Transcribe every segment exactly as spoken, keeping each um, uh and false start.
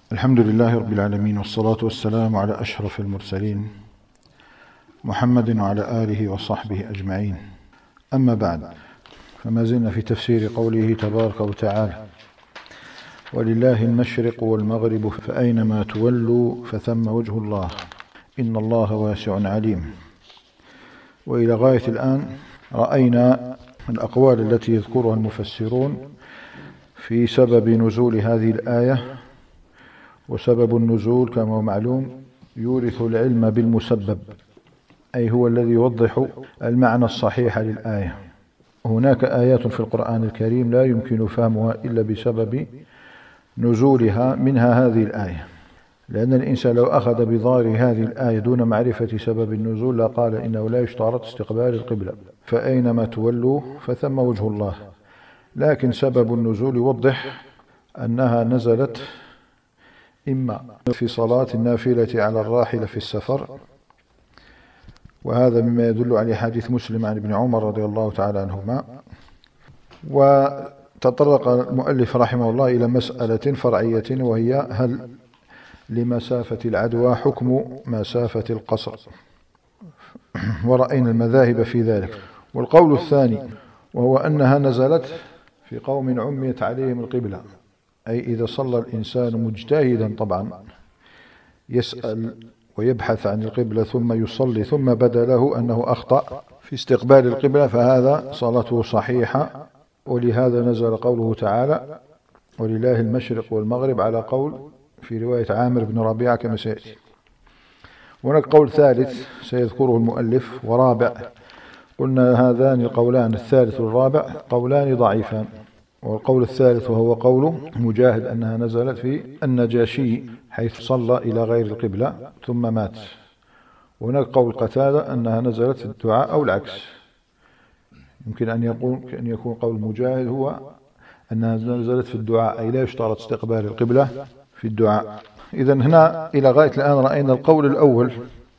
الحمد لله رب العالمين، والصلاة والسلام على أشرف المرسلين محمد وعلى آله وصحبه أجمعين. أما بعد، فما زلنا في تفسير قوله تبارك وتعالى: ولله المشرق والمغرب فأينما تولوا فثم وجه الله إن الله واسع عليم. وإلى غاية الآن رأينا الأقوال التي يذكرها المفسرون في سبب نزول هذه الآية. وسبب النزول كما هو معلوم يورث العلم بالمسبب، أي هو الذي يوضح المعنى الصحيح للآية. هناك آيات في القرآن الكريم لا يمكن فهمها إلا بسبب نزولها، منها هذه الآية، لأن الإنسان لو أخذ بظاهر هذه الآية دون معرفة سبب النزول لقال إنه لا يشترط استقبال القبلة، فأينما تولوا فثم وجه الله. لكن سبب النزول يوضح أنها نزلت إما في صلاة النافلة على الراحلة في السفر، وهذا مما يدل عليه حديث مسلم عن ابن عمر رضي الله تعالى عنهما. وتطرق المؤلف رحمه الله إلى مسألة فرعية، وهي هل لمسافة العدوى حكم مسافة القصر، ورأينا المذاهب في ذلك. والقول الثاني وهو أنها نزلت في قوم عميت عليهم القبلة، أي إذا صلى الإنسان مجتهدا طبعا يسأل ويبحث عن القبلة ثم يصلي ثم بدا له أنه أخطأ في استقبال القبلة، فهذا صلاته صحيحة. ولهذا نزل قوله تعالى: ولله المشرق والمغرب، على قول في رواية عامر بن ربيعة كما سيأتي. هناك قول ثالث سيذكره المؤلف ورابع. قلنا هذان القولان الثالث والرابع قولان ضعيفان. والقول الثالث وهو قول مجاهد أنها نزلت في النجاشي حيث صلى إلى غير القبلة ثم مات. وهناك قول قتادة أنها نزلت في الدعاء أو العكس. يمكن أن يكون أن يكون قول مجاهد هو أنها نزلت في الدعاء، أي لا يشترط استقبال القبلة في الدعاء. إذن هنا إلى غاية الآن رأينا القول الأول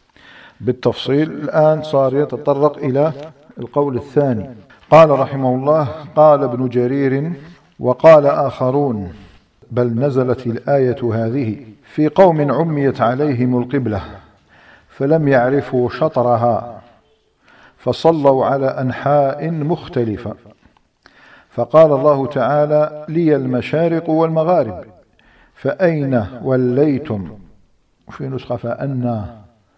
بالتفصيل. الآن صار يتطرق إلى القول الثاني. قال رحمه الله: قال ابن جرير: وقال آخرون بل نزلت الآية هذه في قوم عميت عليهم القبلة فلم يعرفوا شطرها فصلوا على أنحاء مختلفة، فقال الله تعالى: لي المشارق والمغارب فأين وليتم، في نسخة فأنا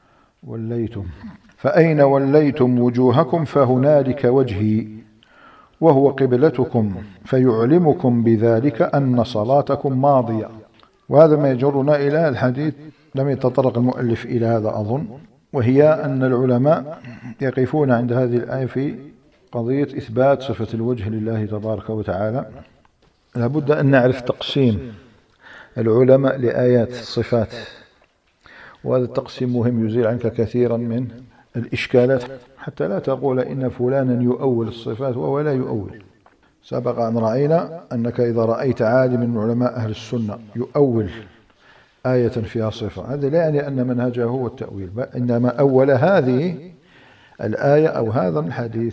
وليتم، فأين وليتم وجوهكم فهنالك وجهي وهو قبلتكم فيعلمكم بذلك أن صلاتكم ماضية. وهذا ما يجرنا إلى الحديث لم يتطرق المؤلف إلى هذا أظن، وهي أن العلماء يقفون عند هذه الآية في قضية إثبات صفة الوجه لله تبارك وتعالى. لابد أن نعرف تقسيم العلماء لآيات الصفات، وهذا التقسيم مهم يزيل عنك كثيرا من الإشكالات، حتى لا تقول إن فلانا يؤول الصفات وهو لا يؤول. سبق أن رأينا أنك إذا رأيت عالم من علماء أهل السنة يؤول آية فيها صفة، هذا لا يعني أن منهجه هو التأويل، إنما أول هذه الآية أو هذا الحديث،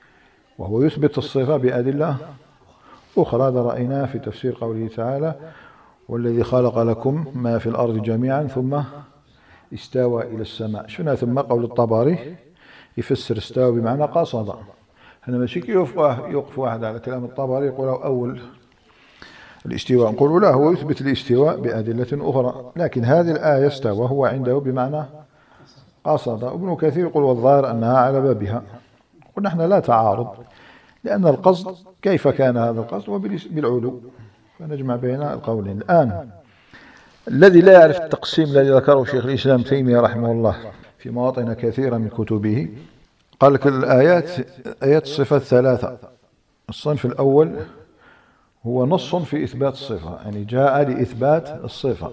وهو يثبت الصفة بأدلة أخرى. هذا رأيناه في تفسير قوله تعالى: والذي خلق لكم ما في الأرض جميعا ثم استوى إلى السماء. شفنا ثم قول الطبري يفسر استوى بمعنى قصد. هنا ماشي كي يوقف واحد على كلام الطبري يقول أول الاستواء، نقول لا، هو يثبت الاستواء بأدلة أخرى، لكن هذه الآية استوى هو عنده بمعنى قصد. ابن كثير يقول والظاهر أنها على بابها. قلنا نحن لا تعارض، لأن القصد كيف كان هذا القصد وبالعلو، فنجمع بين القولين. الآن الذي لا يعرف التقسيم الذي ذكره شيخ الإسلام تيمية رحمه الله في مواطن كثيرة من كتبه، قال لك الآيات آيات الصفات ثلاثة. الصنف الأول هو نص في إثبات الصفة، يعني جاء لإثبات الصفة،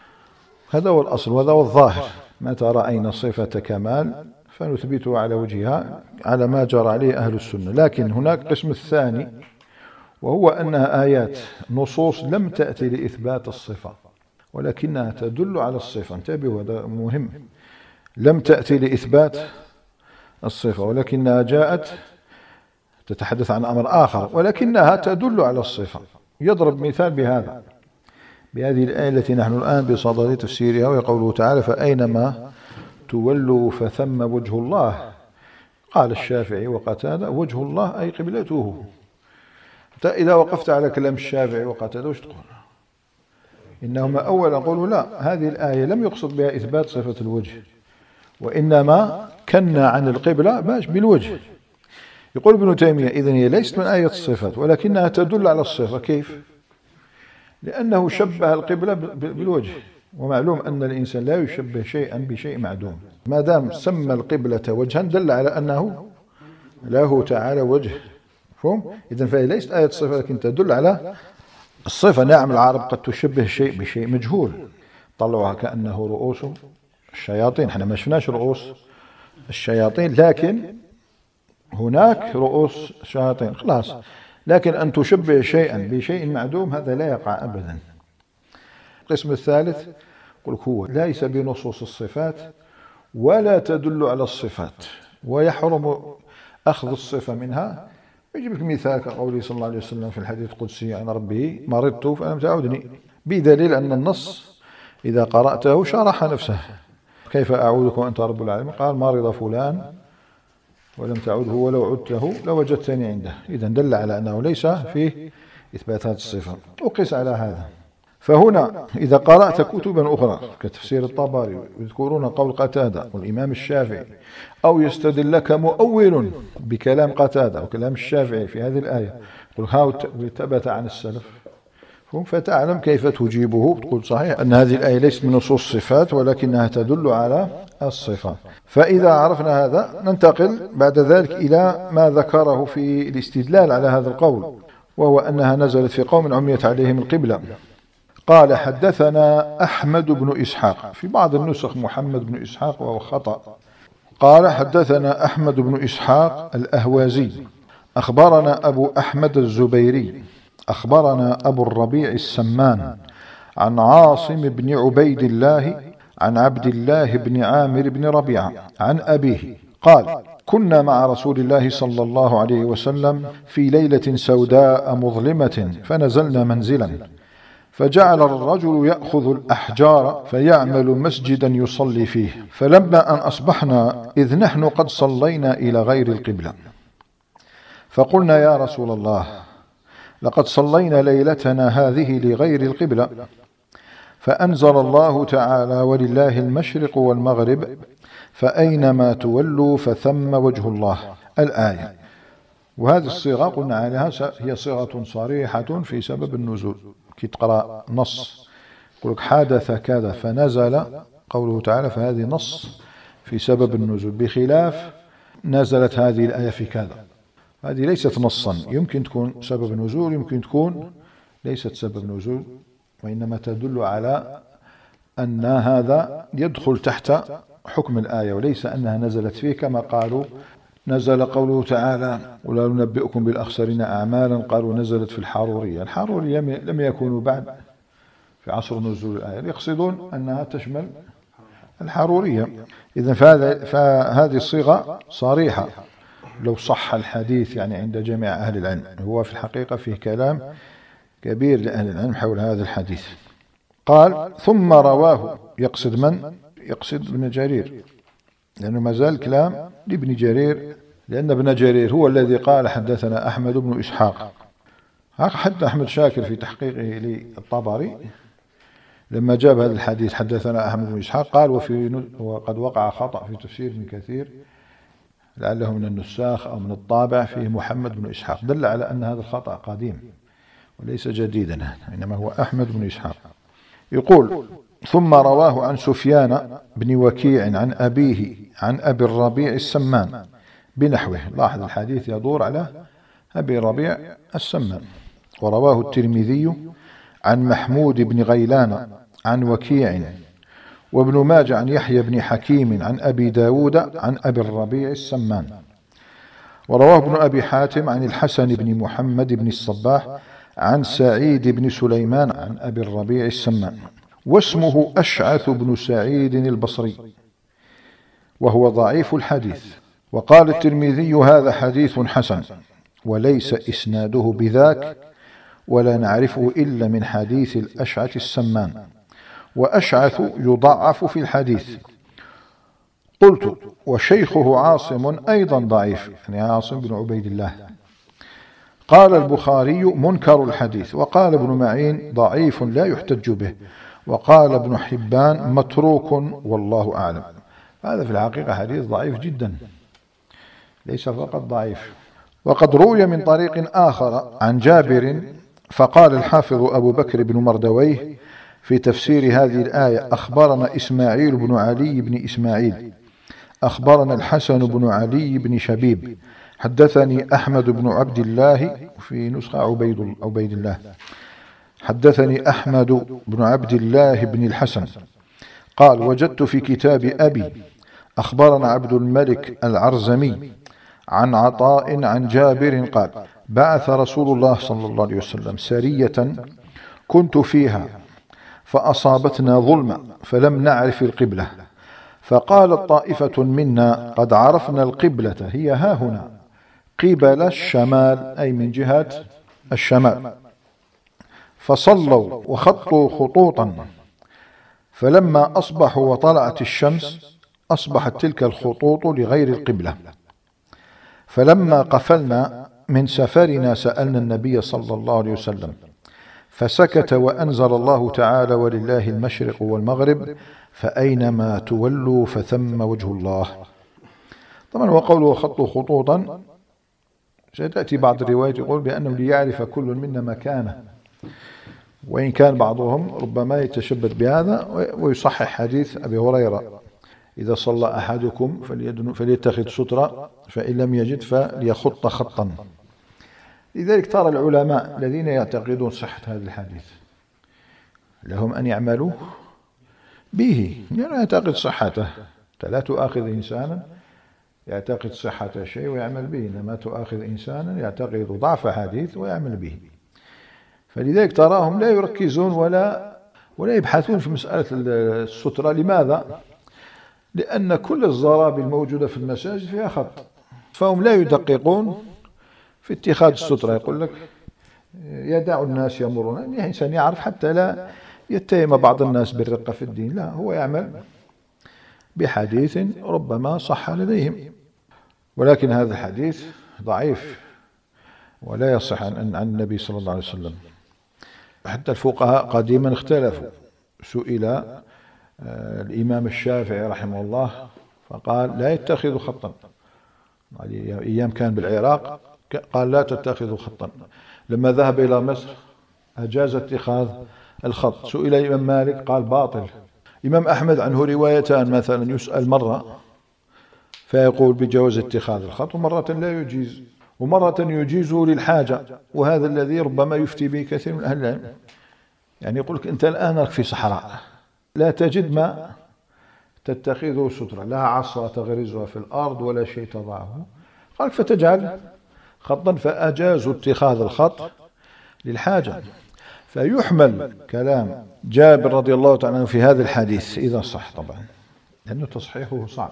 هذا هو الأصل وهذا هو الظاهر. متى رأينا صفة كمال فنثبتها على وجهها على ما جرى عليه أهل السنة. لكن هناك قسم الثاني، وهو أنها آيات نصوص لم تأتي لإثبات الصفة ولكنها تدل على الصفة. انتبهوا، هذا مهم. لم تأتي لإثبات الصفة ولكنها جاءت تتحدث عن أمر آخر ولكنها تدل على الصفة. يضرب مثال بهذا: بهذه الآية التي نحن الآن بصدد تفسيرها، ويقوله تعالى: فأينما تولوا فثم وجه الله. قال الشافعي وقتادة: وجه الله أي قبلته. إذا وقفت على كلام الشافعي وقتادة وش تقول؟ إنهما أولا قالوا لا، هذه الآية لم يقصد بها إثبات صفة الوجه، وإنما كنا عن القبلة باش بالوجه. يقول ابن تيمية: إذن هي ليست من آية الصفات، ولكنها تدل على الصفة. كيف؟ لأنه شبه القبلة بالوجه، ومعلوم أن الإنسان لا يشبه شيئا بشيء معدوم. ما دام سمى القبلة وجها دل على أنه له تعالى وجه. فهم؟ إذن فهي ليست آية الصفة، لكن تدل على الصفة. نعم، العرب قد تشبه شيء بشيء مجهول، طلعوها كأنه رؤوس الشياطين. احنا ما شفناش رؤوس الشياطين، لكن هناك رؤوس الشياطين خلاص. لكن أن تشبه شيئا بشيء معدوم هذا لا يقع أبدا. القسم الثالث قل هو ليس بنصوص الصفات ولا تدل على الصفات، ويحرم أخذ الصفة منها. يجيب لك مثال كقوله صلى الله عليه وسلم في الحديث القدسي عن ربه: مرضت فلم تعودني، بدليل أن النص إذا قرأته شرح نفسه. كيف أعودك وأنت رب العالمين؟ قال: مرض فلان ولم تعده ولو عدته لوجدتني عنده. إذن دل على أنه ليس فيه إثباتات الصفة. وقس على هذا. فهنا إذا قرأت كتبا أخرى كتفسير الطبري يذكرون قول قتادة والإمام الشافعي، أو يستدل لك مؤول بكلام قتادة وكلام الشافعي في هذه الآية، قل هاو ثبت عن السلف، فتعلم كيف تجيبه. تقول صحيح أن هذه الآية ليست من نصوص الصفات، ولكنها تدل على الصفات. فإذا عرفنا هذا ننتقل بعد ذلك إلى ما ذكره في الاستدلال على هذا القول، وهو أنها نزلت في قوم عميت عليهم القبلة. قال: حدثنا أحمد بن إسحاق، في بعض النسخ محمد بن إسحاق وهو خطأ. قال: حدثنا أحمد بن إسحاق الأهوازي، أخبرنا أبو أحمد الزبيري، أخبرنا أبو الربيع السمان عن عاصم بن عبيد الله عن عبد الله بن عامر بن ربيعة عن أبيه قال: كنا مع رسول الله صلى الله عليه وسلم في ليلة سوداء مظلمة، فنزلنا منزلا، فجعل الرجل يأخذ الأحجار فيعمل مسجدا يصلي فيه، فلما أن أصبحنا إذ نحن قد صلينا إلى غير القبلة، فقلنا: يا رسول الله، لقد صلينا ليلتنا هذه لغير القبلة. فأنزل الله تعالى: ولله المشرق والمغرب فأينما تولوا فثم وجه الله، الآية. وهذه الصيغة قلنا عليها هي صيغة صريحة في سبب النزول. كي تقرأ نص يقول لك حدث كذا فنزل قوله تعالى، فهذه نص في سبب النزول، بخلاف نزلت هذه الآية في كذا، هذه ليست نصا. يمكن تكون سبب نزول، يمكن تكون ليست سبب نزول، وإنما تدل على أن هذا يدخل تحت حكم الآية، وليس أنها نزلت فيه كما قالوا نزل قوله تعالى: ولا ننبئكم بالأخسرين أعمالا، قالوا نزلت في الحرورية. الحرورية لم يكونوا بعد في عصر نزول الآية، يقصدون أنها تشمل الحرورية. إذن فهذه الصيغة صريحة لو صح الحديث يعني عند جميع أهل العلم. هو في الحقيقة فيه كلام كبير لأهل العلم حول هذا الحديث. قال: ثم رواه، يقصد من؟ يقصد ابن جرير، لأنه ما زال كلام لابن جرير، لأن ابن جرير هو الذي قال: حدثنا أحمد بن إسحاق. حتى أحمد شاكر في تحقيقه للطبري لما جاب هذا الحديث حدثنا أحمد بن إسحاق قال: وفي وقد وقع خطأ في تفسير ابن كثير لعله من النساخ أو من الطابع فيه محمد بن إسحاق، دل على أن هذا الخطأ قديم وليس جديدا، إنما هو أحمد بن إسحاق. يقول: ثم رواه عن سفيان بن وكيع عن أبيه عن أبي الربيع السمان بنحوه. لاحظ الحديث يدور على أبي الربيع السمان. ورواه الترمذي عن محمود بن غيلان عن وكيع، وابن ماجه عن يحيى بن حكيم عن أبي داود عن أبي الربيع السمان. ورواه ابن أبي حاتم عن الحسن بن محمد بن الصباح عن سعيد بن سليمان عن أبي الربيع السمان، واسمه أشعث بن سعيد البصري، وهو ضعيف الحديث. وقال الترمذي: هذا حديث حسن، وليس إسناده بذاك، ولا نعرفه إلا من حديث الأشعث السمان، وأشعث يضعف في الحديث. قلت: وشيخه عاصم أيضا ضعيف، يعني عاصم بن عبيد الله. قال البخاري: منكر الحديث. وقال ابن معين: ضعيف لا يحتج به. وقال ابن حبان: متروك والله أعلم. هذا في الحقيقة حديث ضعيف جدا، ليس فقط ضعيف. وقد روي من طريق آخر عن جابر، فقال الحافظ أبو بكر بن مردويه في تفسير هذه الآية: أخبرنا إسماعيل بن علي بن إسماعيل، أخبرنا الحسن بن علي بن شبيب، حدثني أحمد بن عبد الله، في نسخة عبيد, عبيد الله، حدثني أحمد بن عبد الله بن الحسن قال: وجدت في كتاب أبي أخبرنا عبد الملك العرزمي عن عطاء عن جابر قال: بعث رسول الله صلى الله عليه وسلم سرية كنت فيها فأصابتنا ظلمة فلم نعرف القبلة، فقالت طائفة منا: قد عرفنا القبلة، هي ها هنا قبل الشمال، أي من جهة الشمال، فصلوا وخطوا خطوطا، فلما أصبحوا وطلعت الشمس أصبحت تلك الخطوط لغير القبلة، فلما قفلنا من سفرنا سألنا النبي صلى الله عليه وسلم فسكت، وأنزل الله تعالى: ولله المشرق والمغرب فأينما تولوا فثم وجه الله. طبعا وقوله خطوا خطوطا ستأتي بعض الروايات يقول بأنه ليعرف كل منا مكانه، وإن كان بعضهم ربما يتشبث بهذا ويصحح حديث أبي هريرة: إذا صلى أحدكم فليتخذ سترة، فإن لم يجد فليخط خطا. لذلك ترى العلماء الذين يعتقدون صحة هذا الحديث لهم أن يعملوا به، يعني يعتقد صحته. لا تؤاخذ إنسانا يعتقد صحة شيء ويعمل به، إنما تؤاخذ إنسانا يعتقد ضعف حديث ويعمل به. فلذلك تراهم لا يركزون ولا ولا يبحثون في مسألة السترة. لماذا؟ لأن كل الزرابي الموجودة في المساجد فيها خط، فهم لا يدققون في اتخاذ السترة. يقول لك يدع الناس يمرون، يعني إنسان يعرف حتى لا يتهم بعض الناس بالرقة في الدين، لا، هو يعمل بحديث ربما صح لديهم. ولكن هذا الحديث ضعيف ولا يصح عن النبي صلى الله عليه وسلم. حتى الفقهاء قديما اختلفوا. سئل الإمام الشافعي رحمه الله فقال: لا يتخذ خطا، أيام كان بالعراق قال: لا تتخذوا خطا. لما ذهب إلى مصر أجاز اتخاذ الخط. سئل الإمام مالك قال: باطل. إمام أحمد عنه روايتان، مثلا يسأل مرة فيقول بجواز اتخاذ الخط، ومرة لا يجيز، ومرة يجيزه للحاجة، وهذا الذي ربما يفتي به كثير من أهل العلم. يعني يقول لك أنت الآن في صحراء لا تجد ما تتخذه سترة، لا عصا تغرزها في الأرض ولا شيء تضعه، قال فتجعل خطا، فأجازوا اتخاذ الخط للحاجة. فيحمل كلام جابر رضي الله تعالى عنه في هذا الحديث إذا صح طبعا، لأنه تصحيحه صعب.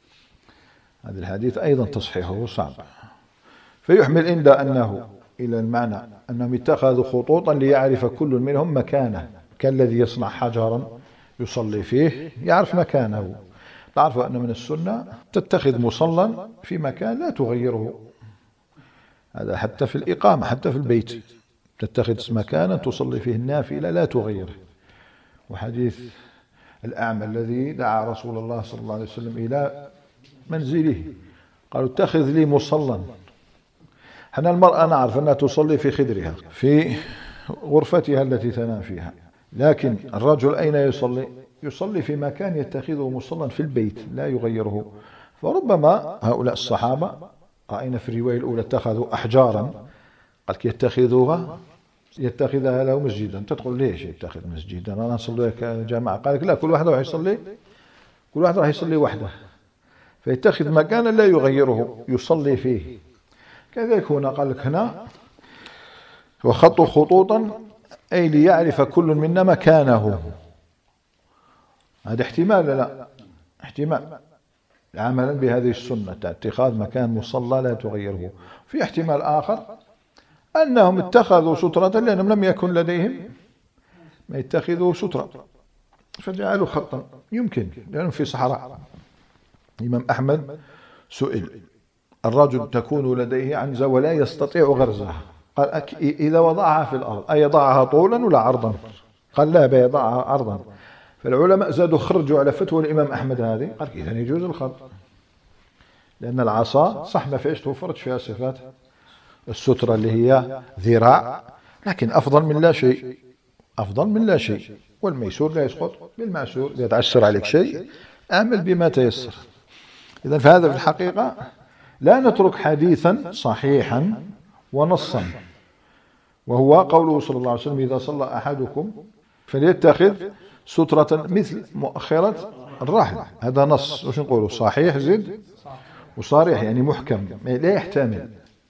هذا الحديث أيضا تصحيحه صعب، فيحمل عند أنه إلى المعنى أنهم اتخذوا خطوطا ليعرف كل منهم مكانه، كالذي يصنع حجرا يصلي فيه يعرف مكانه. تعرف أن من السنة تتخذ مصلى في مكان لا تغيره، هذا حتى في الإقامة، حتى في البيت تتخذ مكانا تصلي فيه النافلة لا تغيره. وحديث الأعمى الذي دعا رسول الله صلى الله عليه وسلم إلى منزله قالوا: اتخذ لي مصلى. حنا المرأة نعرف أنها تصلي في خدرها في غرفتها التي تنام فيها، لكن الرجل أين يصلي؟ يصلي في مكان يتخذه مصلى في البيت لا يغيره. فربما هؤلاء الصحابة رأينا في الرواية الأولى اتخذوا أحجارا، قال يتخذوها يتخذها له مسجدا. تدخل ليش يتخذ مسجدا؟ أنا أصلي كجماعة. قال لك لا، كل واحد راح يصلي، كل واحد راح يصلي وحده، فيتخذ مكانا لا يغيره يصلي فيه. كذلك هنا قال لك هنا وخطوا خطوطا أي ليعرف كل منا مكانه. هذا احتمال لا احتمال عملا بهذه السنة اتخاذ مكان مصلى لا تغيره. في احتمال آخر أنهم اتخذوا سترة لأنهم لم يكن لديهم ما يتخذوا سترة فجعلوا خطا، يمكن لأنهم في صحراء. الإمام أحمد سئل: الرجل تكون لديه عنزة ولا يستطيع غرزها، قال: إذا وضعها في الأرض أيضعها طولا ولا عرضا؟ قال: لا، بيضعها عرضا. فالعلماء زادوا خرجوا على فتوى الإمام أحمد هذه، قال: إذا يجوز الخط، لأن العصا صح ما فيش توفرت فيها صفات السترة اللي هي ذراع، لكن أفضل من لا شيء، أفضل من لا شيء. والميسور لا يسقط بالمعسور، إذا تعسر عليك شيء أعمل بما تيسر. إذن فهذا في الحقيقة لا نترك حديثا صحيحا ونصا، وهو قوله صلى الله عليه وسلم: إذا صلى أحدكم فليتخذ سترة مثل مؤخرة الرحل. هذا نص، وش نقوله؟ صحيح زد وصريح، يعني محكم لا يحتمل.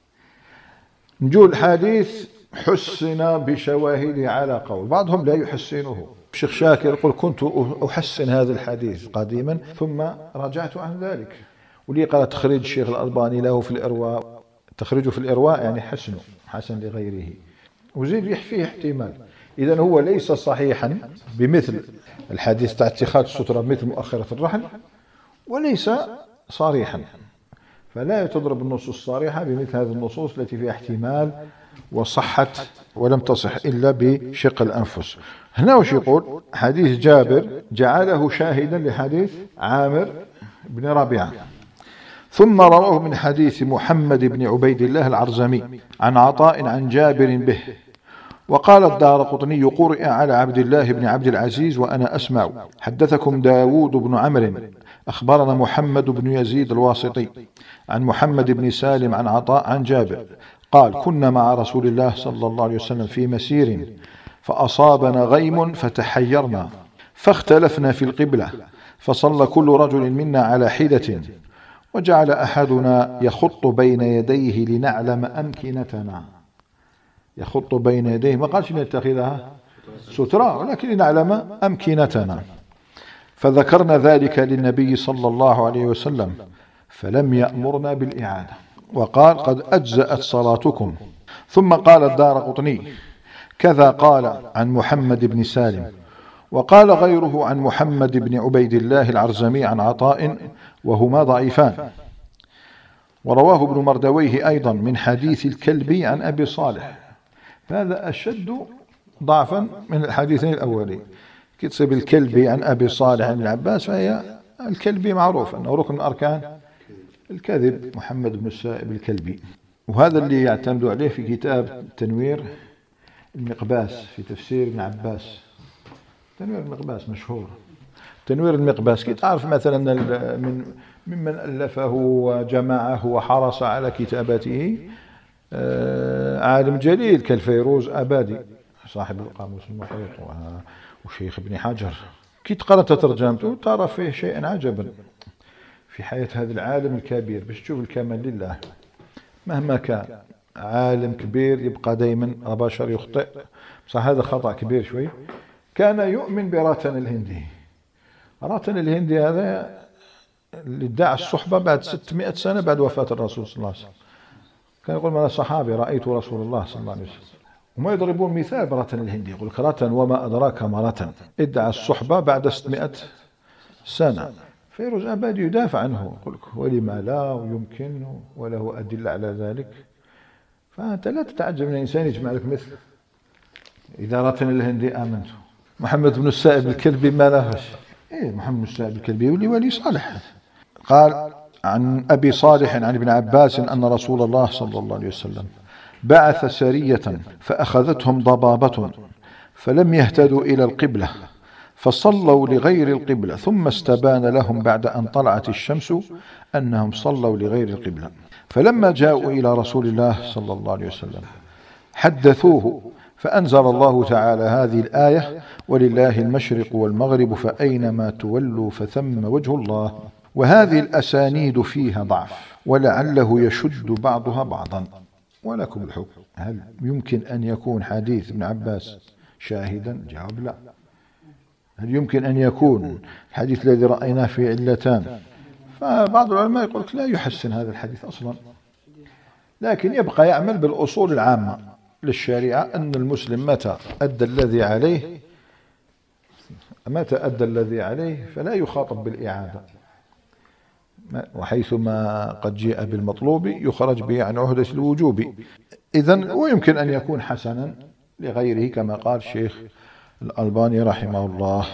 نجول الحديث حسن بشواهده على قول، بعضهم لا يحسنه. الشيخ شاكر يقول: كنت أحسن هذا الحديث قديما ثم رجعت عن ذلك. ولي قال تخريج الشيخ الألباني له في الإرواء، تخريجه في الإرواء يعني حسنه، حسن لغيره، وزيد فيه احتمال. إذن هو ليس صحيحا بمثل الحديث تاع اتخاذ السترة مثل مؤخرة الرحل، وليس صريحا، فلا تضرب النصوص الصريحة بمثل هذه النصوص التي فيها احتمال وصحت ولم تصح إلا بشق الأنفس. هنا وش يقول؟ حديث جابر جعله شاهدا لحديث عامر بن ربيعة، ثم رواه من حديث محمد بن عبيد الله العرزمي عن عطاء عن جابر به. وقال الدارقطني: قرئ على عبد الله بن عبد العزيز وأنا أسمع. حدثكم داود بن عمرو أخبرنا محمد بن يزيد الواسطي عن محمد بن سالم عن عطاء عن جابر قال: كنا مع رسول الله صلى الله عليه وسلم في مسير فأصابنا غيم فتحيرنا فاختلفنا في القبلة، فصلى كل رجل منا على حدة، وجعل أحدنا يخط بين يديه لنعلم أمكنتنا. يخط بين يديه، ما قالش نتخذها سترة، ولكن لنعلم أمكنتنا. فذكرنا ذلك للنبي صلى الله عليه وسلم فلم يأمرنا بالإعادة، وقال: قد أجزأت صلاتكم. ثم قال الدارقطني: كذا قال عن محمد بن سالم. وقال غيره عن محمد بن عبيد الله العرزمي عن عطاء، وهما ضعيفان. ورواه ابن مردويه أيضا من حديث الكلبي عن أبي صالح، هذا أشد ضعفا من الحديثين الأولين. كتب الكلبي عن أبي صالح عن العباس، فهي الكلبي معروف أنه ركن من أركان الكذب، محمد بن السائب الكلبي. وهذا اللي يعتمد عليه في كتاب تنوير المقباس في تفسير ابن عباس. تنوير المقباس مشهور، تنوير المقباس. كي تعرف مثلا من ممن ألفه وجمعه وحرص على كتابته عالم جليل كالفيروز أبادي صاحب القاموس المحيط وشيخ ابن حجر. كي تقرأت ترجمته ترى فيه شيئا عجبا في حياة هذا العالم الكبير، باش تشوف الكمال لله. مهما كان عالم كبير يبقى دائما بشر يخطئ، بصح هذا خطأ كبير شوي. كان يؤمن براتن الهندي. راتن الهندي هذا اللي ادعى الصحبة بعد ستمائة سنة بعد وفاة الرسول صلى الله عليه وسلم. كان يقول: أنا صحابي رأيت رسول الله صلى الله عليه وسلم. وما يضربون مثال براتن الهندي، يقول لك: راتن وما أدراك ما راتن، ادعى الصحبة بعد ستمائة سنة. فيروز أبادي يدافع عنه، يقول لك: ولما لا، ويمكن، وله أدلة على ذلك. فأنت لا تتعجب من الإنسان يجمع لك مثل إذا راتن الهندي آمنت. محمد بن السائب الكلبي ما لهش. إيه، محمد بن السائب الكلبي ولي ولي صالح. قال عن أبي صالح عن ابن عباس أن رسول الله صلى الله عليه وسلم بعث سرية فأخذتهم ضبابة فلم يهتدوا إلى القبلة، فصلوا لغير القبلة، ثم استبان لهم بعد أن طلعت الشمس أنهم صلوا لغير القبلة. فلما جاءوا إلى رسول الله صلى الله عليه وسلم حدثوه، فأنزل الله تعالى هذه الآية: ولله المشرق والمغرب فأينما تولوا فثم وجه الله. وهذه الأسانيد فيها ضعف، ولعله يشد بعضها بعضا. ولكم الحكم، هل يمكن أن يكون حديث ابن عباس شاهدا؟ جواب لا. هل يمكن أن يكون الحديث الذي رأيناه في علتان؟ فبعض العلماء يقول لا يحسن هذا الحديث أصلا، لكن يبقى يعمل بالأصول العامة. للشريعة أن المسلم متى أدى الذي عليه متى أدى الذي عليه فلا يخاطب بالإعادة، وحيثما قد جاء بالمطلوب يخرج به عن عهدة الوجوب. إذن ويمكن أن يكون حسنا لغيره كما قال الشيخ الألباني رحمه الله.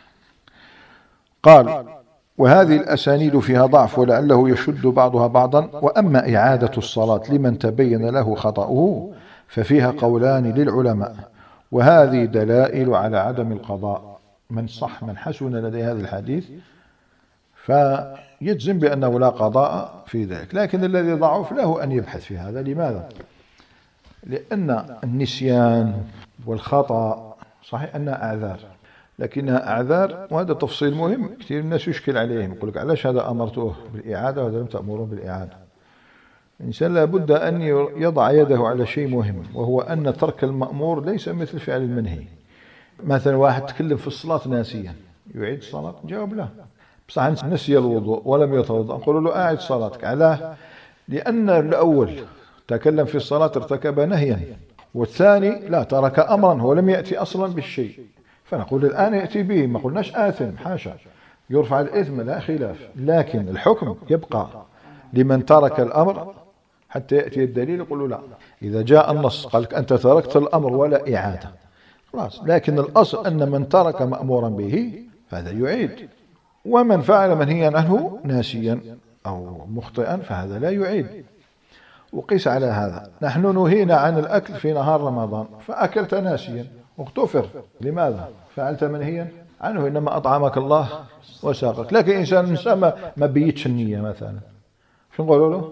قال: وهذه الأسانيد فيها ضعف ولعله يشد بعضها بعضا. وأما إعادة الصلاة لمن تبين له خطأه ففيها قولان للعلماء، وهذه دلائل على عدم القضاء. من صح من حسن لديه هذا الحديث فيجزم بأنه لا قضاء في ذلك، لكن الذي ضعف له أن يبحث في هذا. لماذا؟ لأن النسيان والخطأ صحيح أنها أعذار، لكنها أعذار، وهذا تفصيل مهم كثير من الناس يشكل عليهم، يقول لك علاش هذا أمرته بالإعادة وهذا لم تأمره بالإعادة. الإنسان لابد أن يضع يده على شيء مهم، وهو أن ترك المأمور ليس مثل فعل المنهي. مثلا واحد تكلم في الصلاة ناسيا يعيد الصلاة؟ جاوب له. بصح نسي الوضوء ولم يتوضأ نقول له أعد صلاتك. علاه؟ لأن الأول تكلم في الصلاة ارتكب نهيا، والثاني لا ترك أمرا هو لم يأتي أصلا بالشيء، فنقول الآن يأتي به، ما قلناش آثم، حاشا، يرفع الإثم لا خلاف، لكن الحكم يبقى لمن ترك الأمر حتى يأتي الدليل يقول له لا. إذا جاء النص قال لك أنت تركت الأمر ولا إعادة خلاص، لكن الأصل أن من ترك مأمورا به فهذا يعيد، ومن فعل منهيا عنه ناسيا أو مخطئا فهذا لا يعيد. وقيس على هذا، نحن نهينا عن الأكل في نهار رمضان فأكلت ناسيا واغتفر، لماذا؟ فعلت منهيا عنه، إنما أطعمك الله وساقك. لكن إنسان مسمى ما بيتش النية مثلا، شو نقولوا له؟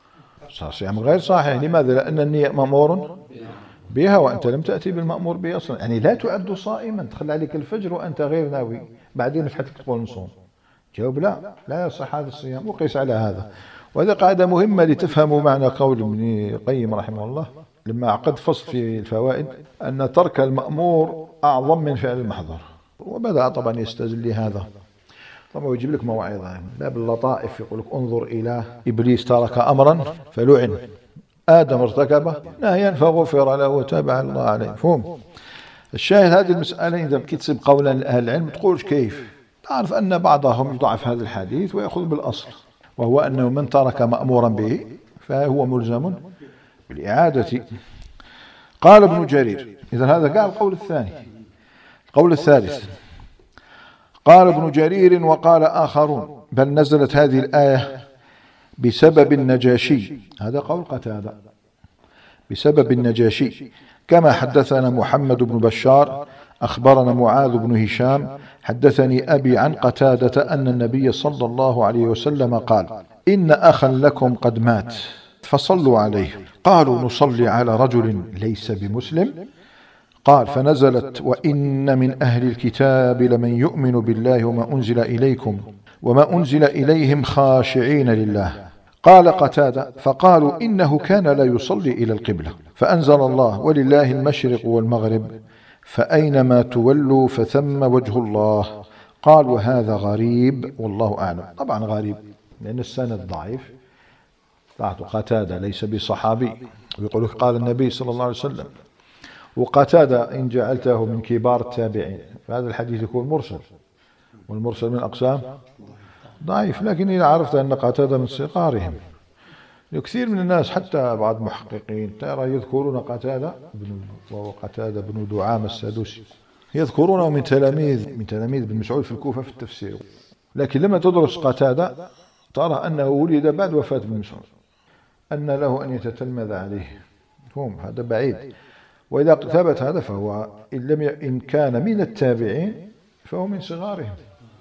صيام غير صحيح. لماذا؟ لأن النية مأمور بها وأنت لم تأتي بالمأمور به أصلا، يعني لا تعد صائما، تخلى عليك الفجر وأنت غير ناوي، بعدين فتحك تقول نصوم. جاوب لا، لا يصح هذا الصيام. وقيس على هذا. وهذه قاعدة مهمة لتفهموا معنى قول ابن القيم رحمه الله لما عقد فصل في الفوائد أن ترك المأمور أعظم من فعل المحظور، وبدأ طبعا يستدل لهذا. طبعا يجيب لك مواعظ لا باللطائف، يقول لك انظر إلى إبليس ترك أمرا فلعن، آدم ارتكبه نهيا فغفر له وتابع الله عليه. فهم الشاهد هذه المسألة إذا كتسب قولا أهل العلم تقولش كيف، تعرف أن بعضهم يضعف هذا الحديث ويأخذ بالأصل، وهو أنه من ترك مأمورا به فهو ملزم بالإعادة. قال ابن جرير، إذا هذا قال القول الثاني. القول الثالث قال ابن جرير وقال آخرون بل نزلت هذه الآية بسبب النجاشي، هذا قول قتادة، بسبب النجاشي، كما حدثنا محمد بن بشار أخبرنا معاذ بن هشام حدثني أبي عن قتادة أن النبي صلى الله عليه وسلم قال إن أخا لكم قد مات فصلوا عليه. قالوا نصلي على رجل ليس بمسلم؟ قال فنزلت وإن من أهل الكتاب لمن يؤمن بالله وما أنزل إليكم وما أنزل إليهم خاشعين لله. قال قتادة فقالوا إنه كان لا يصلي إلى القبلة، فأنزل الله ولله المشرق والمغرب فأينما تولوا فثم وجه الله. قال وهذا غريب والله أعلم. طبعا غريب لأن السند ضعيف، قتادة ليس بصحابي، ويقول قال النبي صلى الله عليه وسلم، وقتادة إن جعلته من كبار التابعين فهذا الحديث يكون مرسل، والمرسل من أقسام ضعيف. لكن إذا عرفت أن قتادة من صغارهم، كثير من الناس حتى بعض المحققين ترى يذكرون قتادة وهو قتادة بن دعامة السدوسي، يذكرونه من تلاميذ من تلاميذ ابن مسعود في الكوفة في التفسير، لكن لما تدرس قتادة ترى أنه ولد بعد وفاة ابن مسعود، أن له أن يتتلمذ عليه، هم هذا بعيد. وإذا ثبت هذا فهو إن, لم ي... إن كان من التابعين فهو من صغارهم،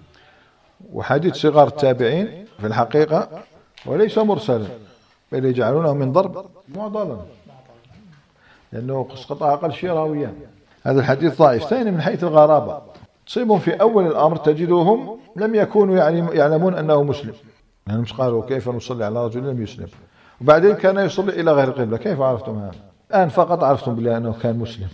وحديث صغار التابعين في الحقيقة وليس مرسلا بل يجعلونه من ضرب معضلا، لأنه قطع أقل شيء راويان. هذا الحديث ضعيف. ثاني من حيث الغرابة تصيبهم في أول الأمر تجدهم لم يكونوا يعلمون أنه مسلم، لأنهم قالوا كيف نصلي على رجل لم يسلم، وبعدين كان يصلي إلى غير القبلة. كيف عرفتم هذا؟ الآن فقط عرفتم بالله أنه كان مسلم،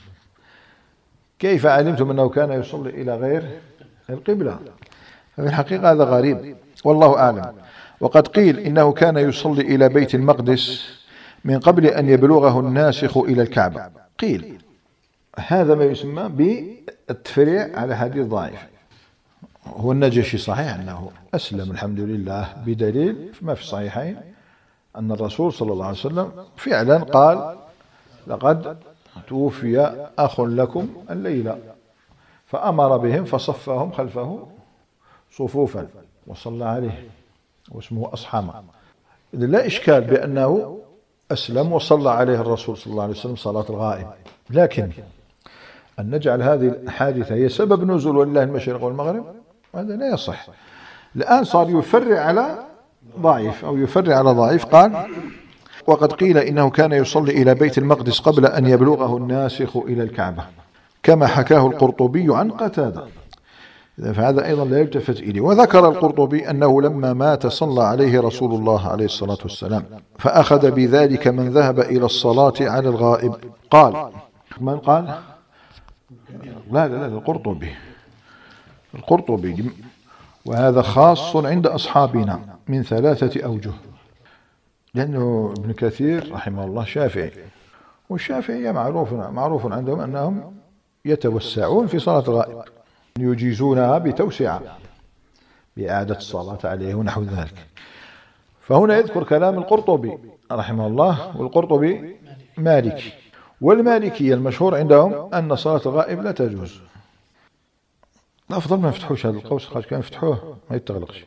كيف علمتم أنه كان يصلي إلى غير القبلة؟ ففي الحقيقة هذا غريب والله أعلم. وقد قيل إنه كان يصلي إلى بيت المقدس من قبل أن يبلغه الناسخ إلى الكعبة، قيل هذا ما يسمى بالتفريع على حديث ضعيف. هو النجاشي صحيح أنه أسلم الحمد لله بدليل ما في الصحيحين أن الرسول صلى الله عليه وسلم فعلا قال لقد توفي أخ لكم الليلة، فأمر بهم فصفهم خلفه صفوفا وصلى عليه واسمه أصحامة. إذا لا إشكال بأنه أسلم وصلى عليه الرسول صلى الله عليه وسلم صلاة الغائب، لكن أن نجعل هذه الحادثة هي سبب نزول ولله المشرق والمغرب هذا لا يصح. الآن صار يفرع على ضعيف أو يفرع على ضعيف. قال وقد قيل إنه كان يصلي إلى بيت المقدس قبل أن يبلغه الناسخ إلى الكعبة كما حكاه القرطبي عن قتادة، فهذا أيضا لا يلتفت إليه. وذكر القرطبي أنه لما مات صلى عليه رسول الله عليه الصلاة والسلام فأخذ بذلك من ذهب إلى الصلاة على الغائب. قال من قال؟ لا لا لا القرطبي القرطبي وهذا خاص عند أصحابنا من ثلاثة أوجه، لأنه ابن كثير رحمه الله شافعي، والشافعية معروف معروف عندهم أنهم يتوسعون في صلاة الغائب يجيزونها بتوسعة بإعادة الصلاة عليه ونحو ذلك. فهنا يذكر كلام القرطبي رحمه الله، والقرطبي مالكي، والمالكية المشهور عندهم أن صلاة الغائب لا تجوز. الأفضل ما يفتحوش هذا القوس، خاص كان يفتحوه ما يتغلقش.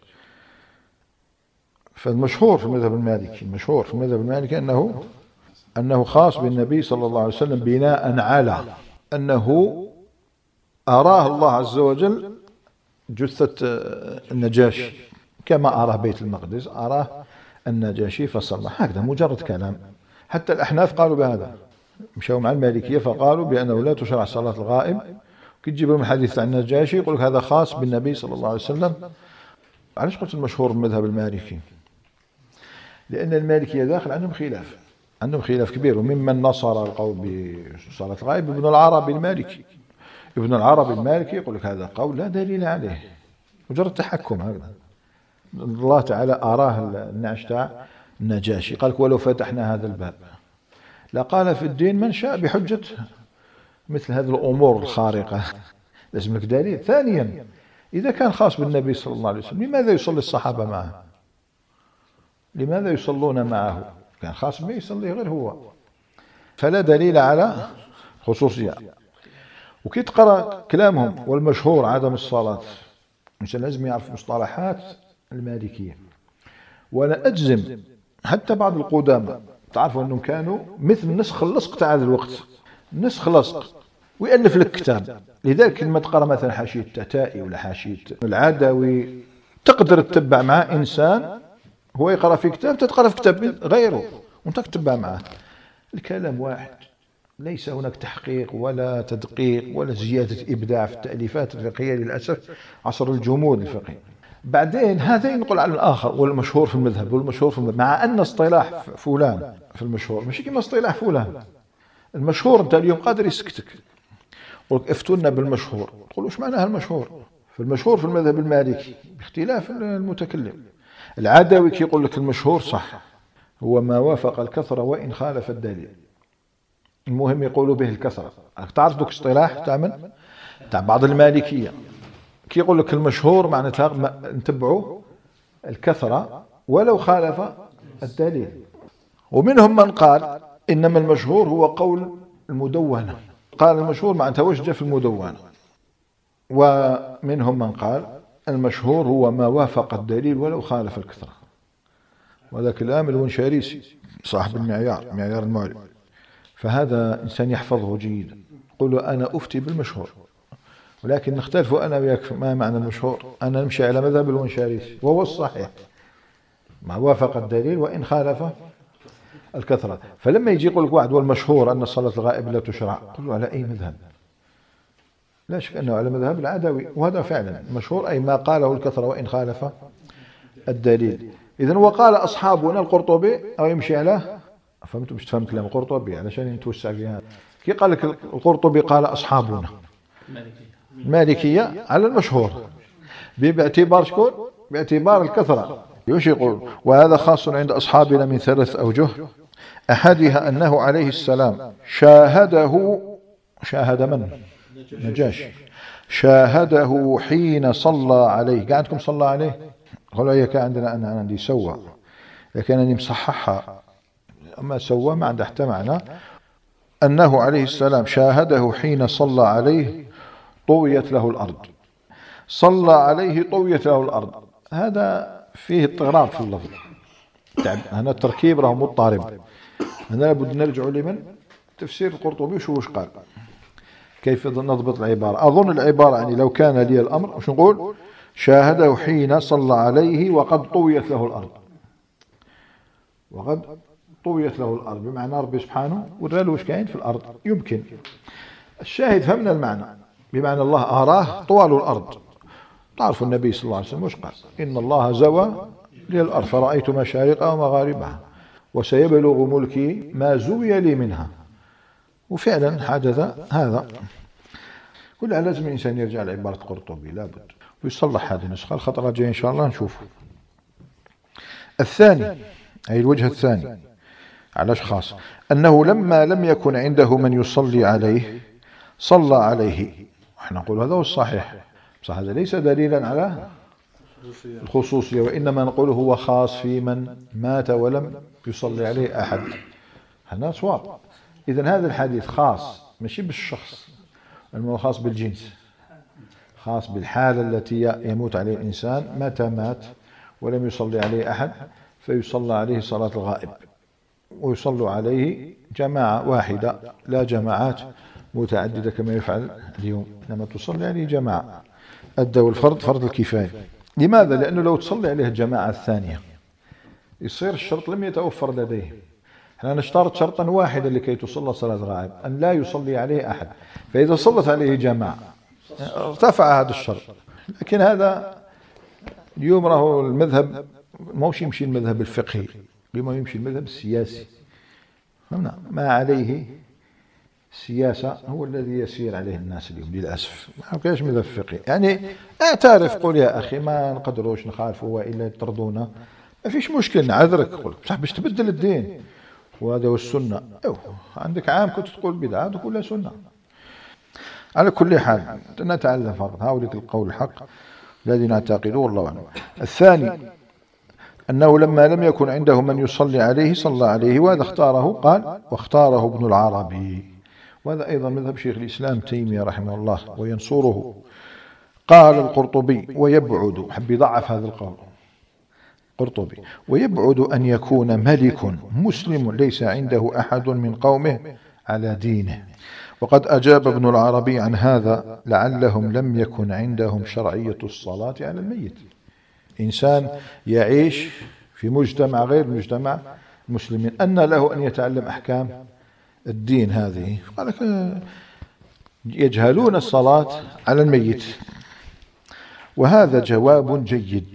فالمشهور في المذهب المالكي المشهور في المذهب المالكي أنه أنه خاص بالنبي صلى الله عليه وسلم بناء على أنه أراه الله عز وجل جثة النجاشي كما أراه بيت المقدس أراه النجاشي فصلى. هكذا مجرد كلام. حتى الأحناف قالوا بهذا، مشوا مع المالكية فقالوا بأنه لا تشرع صلاة الغائب. كي تجيب لهم الحديث عن النجاشي يقول لك هذا خاص بالنبي صلى الله عليه وسلم. علاش قلت المشهور بالمذهب المالكي؟ لأن المالكية داخل عندهم خلاف عندهم خلاف كبير، وممن نصر القول بصلاة الغائب ابن العربي المالكي. ابن العربي المالكي يقول لك هذا قول لا دليل عليه، مجرد تحكم. هذا الله تعالى أراه النعش تاع النجاشي، قال لك ولو فتحنا هذا الباب لقال في الدين من شاء بحجة مثل هذه الأمور الخارقة. لازم لك دليل. ثانيا إذا كان خاص بالنبي صلى الله عليه وسلم لماذا يصلي الصحابة معه؟ لماذا يصلون معه؟ كان خاص به يصلي غير هو، فلا دليل على خصوصية. وكي تقرأ كلامهم والمشهور عدم الصلاة، الإنسان لازم يعرف مصطلحات المالكية. وأنا أجزم حتى بعض القدامى تعرفوا أنهم كانوا مثل نسخ اللصق تاع هذا الوقت، نسخ لصق ويألف لك كتاب. لذلك لما تقرأ مثلا حاشية التتائي ولا حاشية العدوي تقدر تتبع مع إنسان هو يقرأ في كتاب تتقرأ في كتاب غيره وانت تتبع معه. الكلام واحد، ليس هناك تحقيق ولا تدقيق ولا زيادة إبداع في التأليفات الفقهية للأسف عصر الجمود الفقهي. بعدين هذا ينقل على الآخر والمشهور في المذهب والمشهور في المذهب، مع أن اصطلاح فلان في المشهور مش كما اصطلاح فلان. المشهور أنت اليوم قادر يسكتك يقولك افتونا بالمشهور، تقول وش معناها المشهور؟ في المشهور في المذهب المالكي باختلاف المتكلم. العدوي كي يقول لك المشهور صح هو ما وافق الكثرة وإن خالف الدليل. المهم يقولوا به الكثرة. تعرف دوك اصطلاح تعمل تاع بعض المالكية كي يقول لك المشهور معناتها نتبعوا الكثرة ولو خالف الدليل. ومنهم من قال إنما المشهور هو قول المدونة، قال المشهور معناتها وش جاء في المدونة. ومنهم من قال المشهور هو ما وافق الدليل ولو خالف الكثرة، وهذا كلام الونشاريسي صاحب المعيار معيار المعلم. فهذا إنسان يحفظه جيدا. قولوا أنا أفتي بالمشهور، ولكن نختلف أنا وياك ما معنى المشهور. أنا نمشي على مذهب الونشاريسي وهو الصحيح ما وافق الدليل وإن خالف الكثرة. فلما يجي يقول لك واحد والمشهور أن صلاة الغائب لا تشرع، قل له على أي مذهب؟ لا شك أنه على مذهب العدوي، وهذا فعلا مشهور أي ما قاله الكثرة وإن خالف الدليل. إذن وقال أصحابنا القرطبي أو يمشي على فهمتوا مش تفهم كلام القرطبي علشان نتوسع في هذا. كي قال لك القرطبي قال أصحابنا المالكية على المشهور باعتبار شكون؟ باعتبار الكثرة. يوش يقول وهذا خاص عند أصحابنا من ثلاث أوجه. أحدها أنه عليه السلام شاهده، شاهد من؟ نجاشي، شاهده حين صلى عليه. قاعدكم صلى عليه؟ قالوا هي كان عندنا، أنا عندي سوى، لكن أني مصححها، أما سوى ما عنده حتى معنى. أنه عليه السلام شاهده حين صلى عليه طويت له الأرض. صلى عليه طويت له الأرض، هذا فيه اضطراب في اللفظ، هنا التركيب راه مضطرب. هنا لابد نرجع لمن؟ تفسير القرطبي وشو وش قال، كيف نضبط العبارة. أظن العبارة يعني لو كان لي الأمر وش نقول؟ شاهده حين صلى عليه وقد طويت له الأرض، وقد طويت له الأرض بمعنى ربي سبحانه ورى له وش كاين في الأرض. يمكن الشاهد فهمنا المعنى، بمعنى الله أراه طوال الأرض. تعرف النبي صلى الله عليه وسلم وش قال؟ إن الله زوى لي الأرض فرأيت مشارقها ومغاربها وسيبلغ ملكي ما زوي لي منها. وفعلا حدث هذا. كلها لازم الإنسان يرجع لعبارة قرطبي لابد ويصلح هذه النسخة. الخطرة الجاية إن شاء الله نشوف. الثاني أي الوجه الثاني على أشخاص أنه لما لم يكن عنده من يصلي عليه صلى عليه. احنا نقول هذا هو الصحيح، بس هذا ليس دليلا على الخصوصية، وإنما نقول هو خاص في من مات ولم يصلي عليه أحد. هذا صواب. إذن هذا الحديث خاص ماشي بالشخص، إنما خاص بالجنس، خاص بالحالة التي يموت عليه الإنسان متى مات ولم يصلي عليه أحد، فيصلى عليه صلاة الغائب، ويصلوا عليه جماعة واحدة لا جماعات متعددة كما يفعل اليوم، إنما تصلي عليه جماعة. أدوا الفرض فرض الكفاية. لماذا؟ لأنه لو تصلي عليه الجماعة الثانية يصير الشرط لم يتوفر لديه. احنا نشترط شرطا واحدا لكي تصلى صلاة الغائب، أن لا يصلي عليه أحد، فإذا صلت عليه جماعة ارتفع هذا الشرط. لكن هذا اليوم راه المذهب موش يمشي المذهب الفقهي بما يمشي المذهب السياسي. فهمنا؟ ما عليه السياسة هو الذي يسير عليه الناس اليوم للأسف. ما كاينش مذهب فقهي، يعني اعترف قول يا أخي ما نقدروش نخالفوا وإلا يطردونا، ما فيش مشكل نعذرك، قول بصح باش تبدل الدين وهذا هو السنة. أوه. عندك عام كنت تقول بدعة تقول لا سنة. على كل حال نتعلم فقط هؤلاء القول الحق الذي نعتقده والله أعلم. الثاني أنه لما لم يكن عنده من يصلي عليه صلى عليه، وهذا اختاره قال واختاره ابن العربي، وهذا أيضا مذهب شيخ الإسلام تيمية رحمه الله وينصره. قال القرطبي ويبعد، حب يضعف هذا القول قرطبي، ويبعد أن يكون ملك مسلم ليس عنده أحد من قومه على دينه. وقد أجاب ابن العربي عن هذا لعلهم لم يكن عندهم شرعية الصلاة على الميت. إنسان يعيش في مجتمع غير مجتمع المسلمين، أن له أن يتعلم أحكام الدين هذه؟ قال لك يجهلون الصلاة على الميت. وهذا جواب جيد.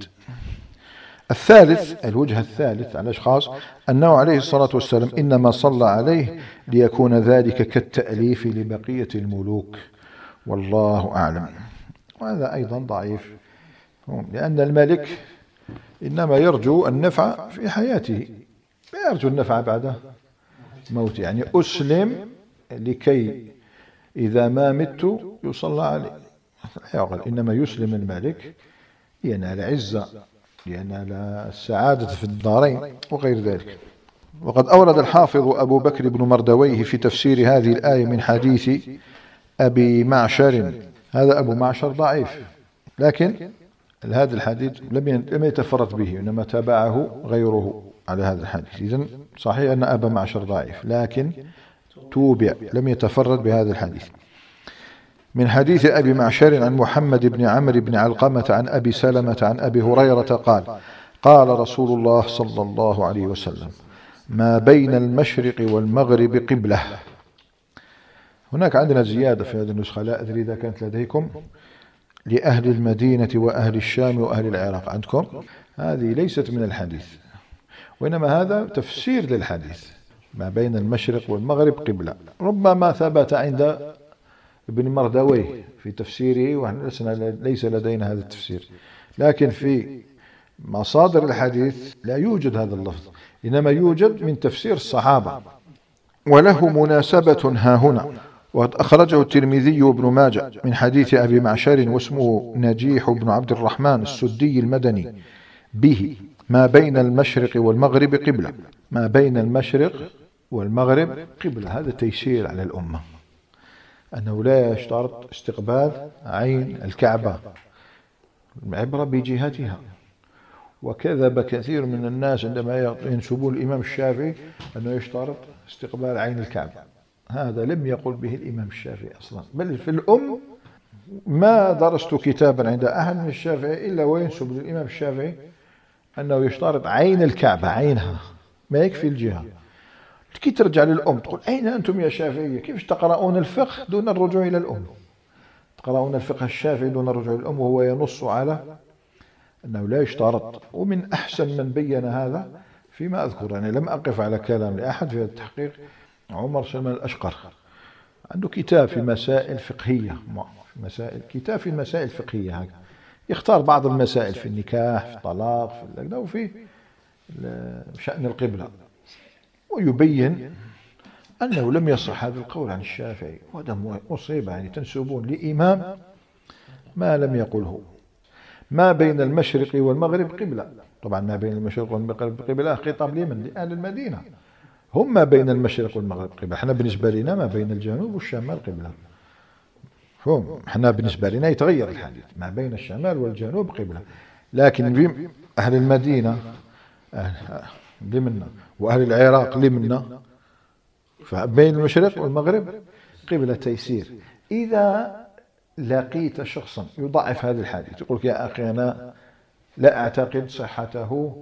الثالث الوجه الثالث على الأشخاص أنه عليه الصلاة والسلام إنما صلى عليه ليكون ذلك كالتأليف لبقية الملوك، والله أعلم. وهذا أيضا ضعيف، لأن الملك إنما يرجو النفع في حياته، لا يرجو النفع بعد موته. يعني أسلم لكي إذا ما مت يصلى عليه، إنما يسلم الملك لينال عزة، لينال السعادة في الدارين وغير ذلك. وقد أورد الحافظ أبو بكر بن مردويه في تفسير هذه الآية من حديث أبي معشر، هذا أبو معشر ضعيف، لكن هذا الحديث لم يتفرد به، إنما تابعه غيره على هذا الحديث. إذن صحيح أن أبا معشر ضعيف، لكن توبع لم يتفرد بهذا الحديث. من حديث أبي معشر عن محمد بن عمرو بن علقمة عن أبي سلمة عن أبي هريرة قال قال رسول الله صلى الله عليه وسلم ما بين المشرق والمغرب قبلة. هناك عندنا زيادة في هذه النسخة، لا أدري إذا كانت لديكم، لأهل المدينة وأهل الشام وأهل العراق. عندكم هذه ليست من الحديث، وإنما هذا تفسير للحديث ما بين المشرق والمغرب قبلة. ربما ثبت عند ابن مردويه في تفسيره، وليس لدينا هذا التفسير، لكن في مصادر الحديث لا يوجد هذا اللفظ، إنما يوجد من تفسير الصحابة، وله مناسبة ها هنا. وقد أخرجه الترمذي وابن ماجه من حديث أبي معشر واسمه نجيح بن عبد الرحمن السدي المدني به: ما بين المشرق والمغرب قبلة. ما بين المشرق والمغرب قبلة، هذا تيسير على الأمة، أنه لا يشترط استقبال عين الكعبة، العبرة بجهتها. وكذب كثير من الناس عندما ينسبون الإمام الشافعي أنه يشترط استقبال عين الكعبة، هذا لم يقل به الإمام الشافعي أصلا، بل في الأم ما درست كتابا عند أحد من الشافعي إلا وينسب للإمام الشافعي أنه يشترط عين الكعبة، عينها، ما يكفي الجهة. كي ترجع للأم تقول: أين أنتم يا شافعية؟ كيف تقرؤون الفقه دون الرجوع إلى الأم؟ تقرؤون الفقه الشافعي دون الرجوع إلى الأم، وهو ينص على أنه لا يشترط. ومن أحسن من بين هذا فيما أذكر، يعني لم أقف على كلام لأحد في التحقيق، عمر سلمان الأشقر عنده كتاب في مسائل فقهية، في مسائل كتاب في مسائل فقهية هكذا، يختار بعض المسائل في النكاح، في الطلاق، في وفي شأن القبلة، ويبين أنه لم يصح هذا القول عن الشافعي، وهذا مصيبة، يعني تنسبون لإمام ما لم يقله. ما بين المشرق والمغرب قبلة، طبعا ما بين المشرق والمغرب قبلة خطاب لمن؟ لأهل المدينة، هم ما بين المشرق والمغرب قبلة. احنا بالنسبة لنا ما بين الجنوب والشمال قبلة، هم احنا بالنسبة لنا يتغير الحديث، ما بين الشمال والجنوب قبلة، لكن أهل المدينة لمنا وأهل العراق لمنا، فبين المشرق والمغرب قبلة تيسير. إذا لقيت شخصا يضعف هذا الحديث يقول: يا أخي أنا لا أعتقد صحته،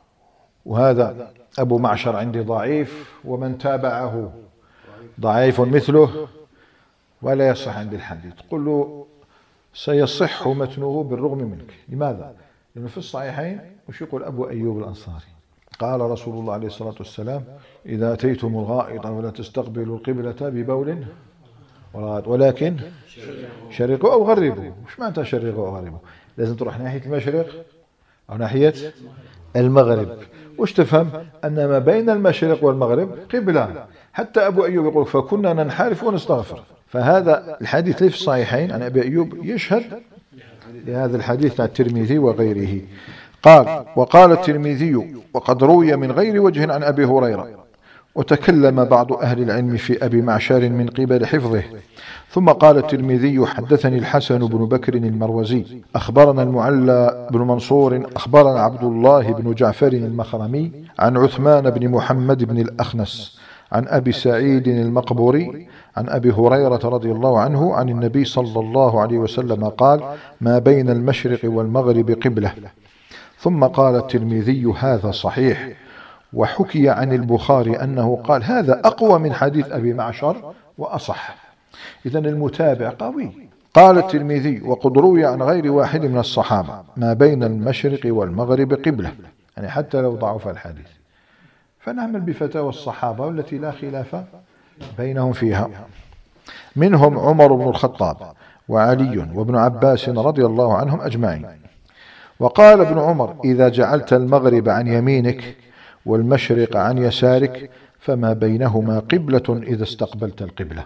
وهذا أبو معشر عندي ضعيف، ومن تابعه ضعيف مثله، ولا يصح عندي الحديث، قل له: سيصح متنه بالرغم منك. لماذا؟ لأنه في الصحيحين وش يقول أبو أيوب الأنصاري؟ قال رسول الله عليه الصلاة والسلام: إذا أتيتم الغائط ولا تستقبلوا القبلة ببول ولكن شرقوا أو غربوا. وش معنى شرقوا أو غربوا؟ لازم تروح ناحية المشرق أو ناحية المغرب. وش تفهم؟ أن ما بين المشرق والمغرب قبلة. حتى أبو أيوب يقول: فكنا ننحرف ونستغفر. فهذا الحديث في الصحيحين عن أبي أيوب يشهد لهذا الحديث عن الترمذي وغيره. قال: وقال الترمذي: وقد روي من غير وجه عن أبي هريرة. وتكلم بعض أهل العلم في أبي معشر من قبل حفظه. ثم قال الترمذي: حدثني الحسن بن بكر المروزي أخبرنا المعلى بن منصور أخبرنا عبد الله بن جعفر المخرمي عن عثمان بن محمد بن الأخنس عن أبي سعيد المقبوري عن أبي هريرة رضي الله عنه عن النبي صلى الله عليه وسلم قال: ما بين المشرق والمغرب قبلة. ثم قال الترمذي: هذا صحيح. وحكي عن البخاري أنه قال: هذا أقوى من حديث أبي معشر وأصح. إذن المتابع قوي. قال الترمذي: وقد روي عن غير واحد من الصحابة ما بين المشرق والمغرب قبلة، يعني حتى لو ضعف الحديث فنعمل بفتاوى الصحابة التي لا خلاف بينهم فيها. منهم عمر بن الخطاب وعلي وابن عباس رضي الله عنهم أجمعين. وقال ابن عمر: إذا جعلت المغرب عن يمينك والمشرق عن يسارك فما بينهما قبلة إذا استقبلت القبلة.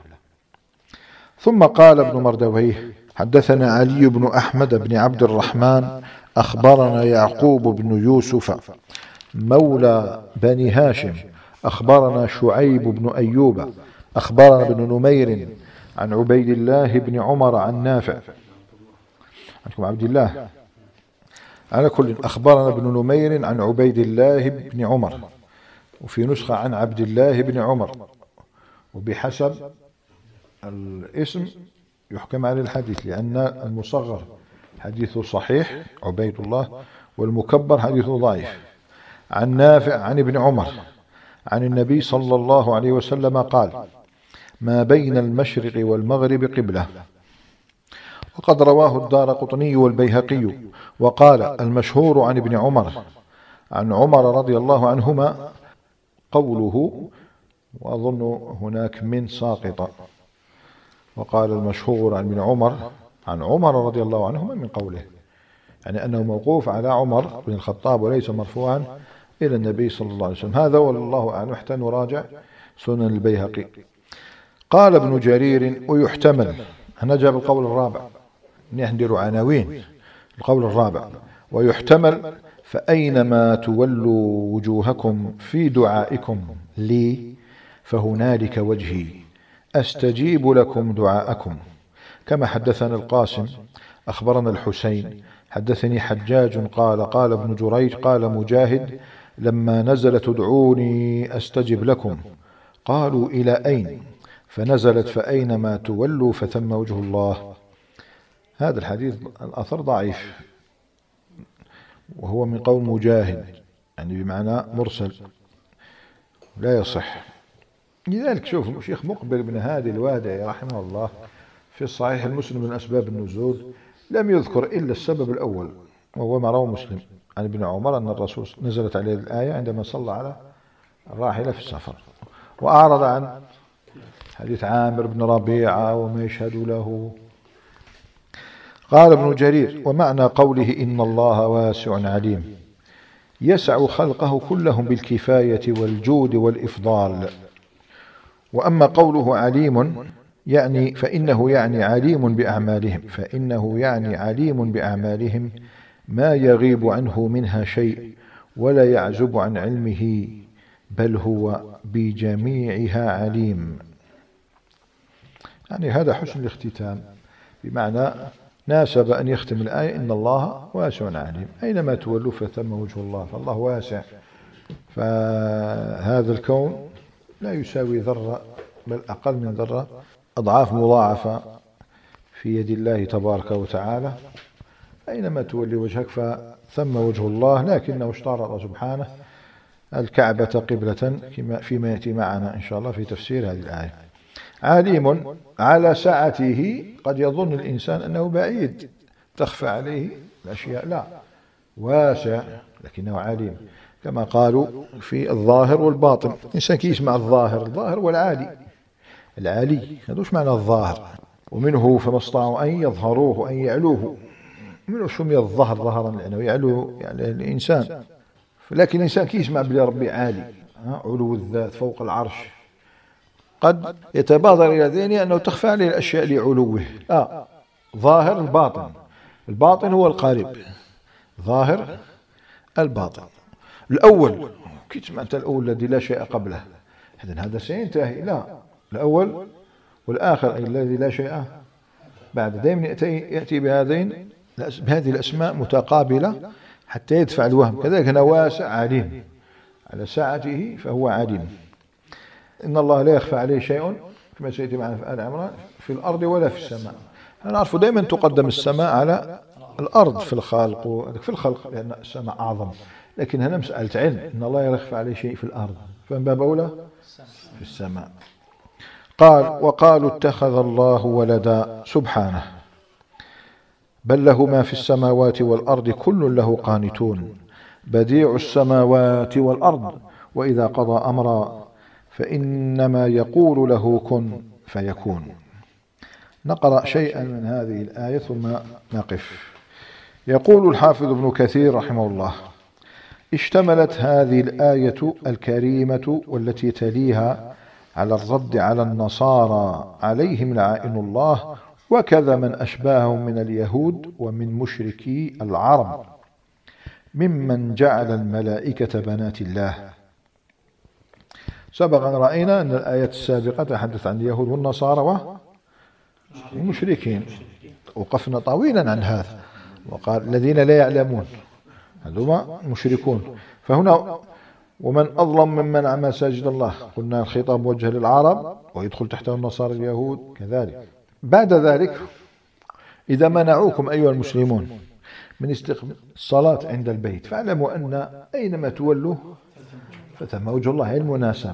ثم قال ابن مردويه: حدثنا علي بن أحمد بن عبد الرحمن أخبرنا يعقوب بن يوسف مولى بني هاشم أخبرنا شعيب بن أيوب أخبرنا بن نمير عن عبيد الله بن عمر عن نافع. عندكم عبد الله على كل. أخبرنا ابن نمير عن عبيد الله بن عمر، وفي نسخة عن عبد الله بن عمر، وبحسب الاسم يحكم على الحديث، لأن المصغر حديثه صحيح عبيد الله، والمكبر حديثه ضعيف. عن نافع عن ابن عمر عن النبي صلى الله عليه وسلم قال: ما بين المشرق والمغرب قبلة. وقد رواه الدارقطني والبيهقي. وقال: المشهور عن ابن عمر عن عمر رضي الله عنهما قوله، وأظن هناك من ساقطة. وقال: المشهور عن ابن عمر عن عمر رضي الله عنهما من قوله، يعني أنه موقوف على عمر بن الخطاب وليس مرفوعا إلى النبي صلى الله عليه وسلم. هذا والله أعلم، حتى نراجع سنن البيهقي. قال ابن جرير ويحتمل، هنا جاب القول الرابع، ندير عناوين. القول الرابع ويحتمل فأينما تولوا وجوهكم في دعائكم لي فهنالك وجهي أستجيب لكم دعاءكم، كما حدثنا القاسم أخبرنا الحسين حدثني حجاج قال قال ابن جريج قال مجاهد لما نزل تدعوني أستجب لكم قالوا إلى أين؟ فنزلت فأينما تولوا فثم وجه الله. هذا الحديث الأثر ضعيف، وهو من قول مجاهد، يعني بمعنى مرسل لا يصح. لذلك شوف الشيخ مقبل بن هادي الوادعي رحمه الله في الصحيح المسلم من أسباب النزول لم يذكر إلا السبب الأول، وهو ما رواه مسلم عن ابن عمر أن الرسول نزلت عليه الآية عندما صلى على الراحلة في السفر، وأعرض عن حديث عامر بن ربيعة وما يشهد له. قال ابن جرير ومعنى قوله إن الله واسع عليم يسع خلقه كلهم بالكفاية والجود والإفضال. وأما قوله عليم يعني فإنه يعني عليم بأعمالهم، فإنه يعني عليم بأعمالهم ما يغيب عنه منها شيء ولا يعزب عن علمه، بل هو بجميعها عليم. يعني هذا حسن الاختتام، بمعنى ناسب أن يختم الآية إن الله واسع عليم، أينما تولوا فثم وجه الله، فالله واسع، فهذا الكون لا يساوي ذرة بل أقل من ذرة، أضعاف مضاعفة في يد الله تبارك وتعالى، أينما تولي وجهك فثم وجه الله، لكنه اشترط سبحانه الكعبة قبلة فيما يأتي معنا إن شاء الله في تفسير هذه الآية. عليم على سعته، قد يظن الإنسان أنه بعيد تخفى عليه الأشياء، لا، واسع لكنه عليم، كما قالوا في الظاهر والباطن. الإنسان كي يسمع الظاهر، الظاهر والعالي، العالي هذا وش معنى الظاهر؟ ومنه فما استطاعوا أن يظهروه وأن يعلوه، منه سمي الظهر ظهرا لأنه يعلو يعني الإنسان، لكن الإنسان كي يسمع بلي ربي عالي، علو الذات فوق العرش، قد يتبادر إلى ذهنه أنه تخفى عليه الأشياء لعلوه. آه ظاهر الباطن، الباطن هو القريب، ظاهر الباطن. الأول كي سمعت الأول الذي لا شيء قبله، إذن هذا سينتهي، لا، الأول والآخر أي الذي لا شيء بعد، دائما يأتي بهذين بهذه الأسماء متقابلة حتى يدفع الوهم. كذلك هنا واسع عليم، على ساعته فهو عليم. إن الله لا يخفى عليه شيء كما سيأتي معنا في آل عمران في الأرض ولا في السماء. نعرف دائما تقدم السماء على الأرض في الخلق، في الخلق لأن السماء أعظم، لكن هنا مسألة علم، إن الله لا يخفى عليه شيء في الأرض، فمن باب أولى في السماء. قال وقالوا اتخذ الله ولدا سبحانه، بل له ما في السماوات والأرض كل له قانتون، بديع السماوات والأرض، وإذا قضى أمرا فإنما يقول له كن فيكون. نقرأ شيئا من هذه الآية ثم نقف. يقول الحافظ ابن كثير رحمه الله: اشتملت هذه الآية الكريمة والتي تليها على الرد على النصارى عليهم لعائن الله، وكذا من أشباههم من اليهود ومن مشركي العرب ممن جعل الملائكة بنات الله. سبق أن رأينا أن الآية السابقة تحدث عن اليهود والنصارى والمشركين، وقفنا طويلا عن هذا، وقال الذين لا يعلمون هذوما مشركون. فهنا ومن أظلم ممن منع مساجد الله، قلنا الخطاب موجه للعرب ويدخل تحته النصارى اليهود كذلك. بعد ذلك إذا منعوكم أيها المسلمون من استقبال الصلاة عند البيت فاعلموا أن أينما تولوا فثم وجه الله، هي المناسبة.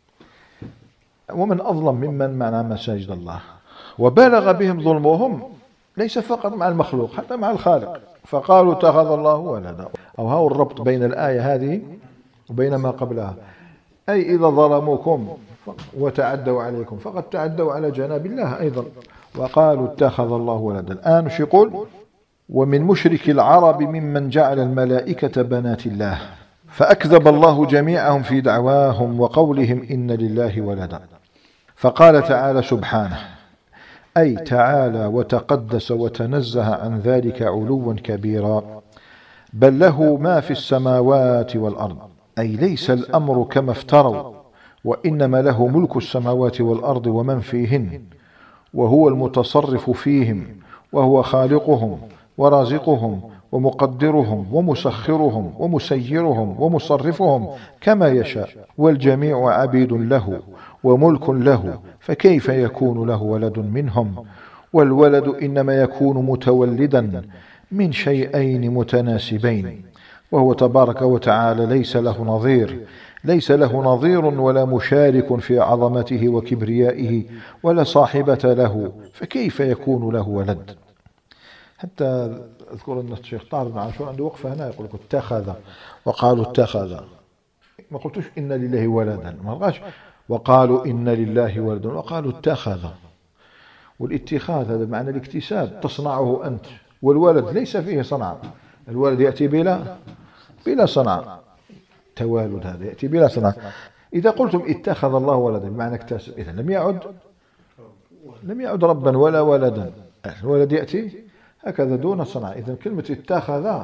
ومن أظلم ممن منع مساجد الله، وبالغ بهم ظلمهم ليس فقط مع المخلوق حتى مع الخالق، فقالوا اتخذ الله ولدا. أو هو الربط بين الآية هذه وبين ما قبلها، أي إذا ظلموكم وتعدوا عليكم فقد تعدوا على جناب الله أيضا، وقالوا اتخذ الله ولدا. الآن وش يقول؟ ومن مشرك العرب ممن جعل الملائكة بنات الله، فأكذب الله جميعهم في دعواهم وقولهم إن لله ولدا. فقال تعالى سبحانه، أي تعالى وتقدس وتنزه عن ذلك علوا كبيرا، بل له ما في السماوات والأرض، أي ليس الأمر كما افتروا، وإنما له ملك السماوات والأرض ومن فيهن، وهو المتصرف فيهم، وهو خالقهم ورازقهم ومقدرهم ومسخرهم ومسيرهم ومصرفهم كما يشاء، والجميع عبيد له وملك له، فكيف يكون له ولد منهم؟ والولد إنما يكون متولدا من شيئين متناسبين، وهو تبارك وتعالى ليس له نظير، ليس له نظير ولا مشارك في عظمته وكبريائه ولا صاحبة له، فكيف يكون له ولد؟ حتى أذكر أن الشيخ طاهر بن عاشور عنده وقفة هنا يقول لك اتخذ، وقالوا اتخذ، ما قلتوش إن لله ولدا، ما قالش وقالوا إن لله ولدا، وقالوا اتخذ. والاتخاذ هذا معنى الاكتساب، تصنعه أنت، والولد ليس فيه صنع، الولد يأتي بلا بلا صنع، توالد هذا يأتي بلا صنع. إذا قلتم اتخذ الله ولدا بمعنى اكتسب، إذا لم يعد لم يعد ربا ولا ولدا، الولد يأتي هكذا دون صنع. إذا كلمة اتخذ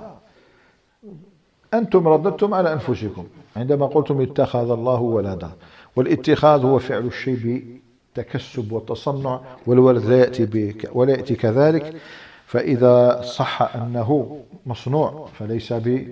أنتم رددتم على أنفسكم عندما قلتم اتخذ الله ولدا، والاتخاذ هو فعل الشيء بتكسب والتصنع، والولد لا يأتي بك ولا يأتي كذلك، فإذا صح أنه مصنوع فليس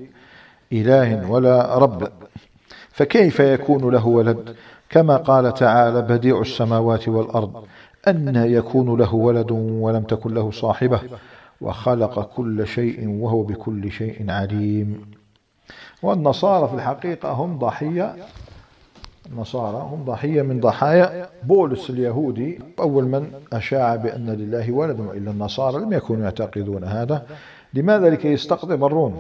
بإله ولا رب، فكيف يكون له ولد؟ كما قال تعالى بديع السماوات والأرض، أن يكون له ولد ولم تكن له صاحبة، وخلق كل شيء وهو بكل شيء عليم. والنصارى في الحقيقة هم ضحية النصارى هم ضحية من ضحايا بولس اليهودي، أول من أشاع بأن لله ولد، وإلا النصارى لم يكونوا يعتقدون هذا. لماذا؟ لكي يستقطب الروم،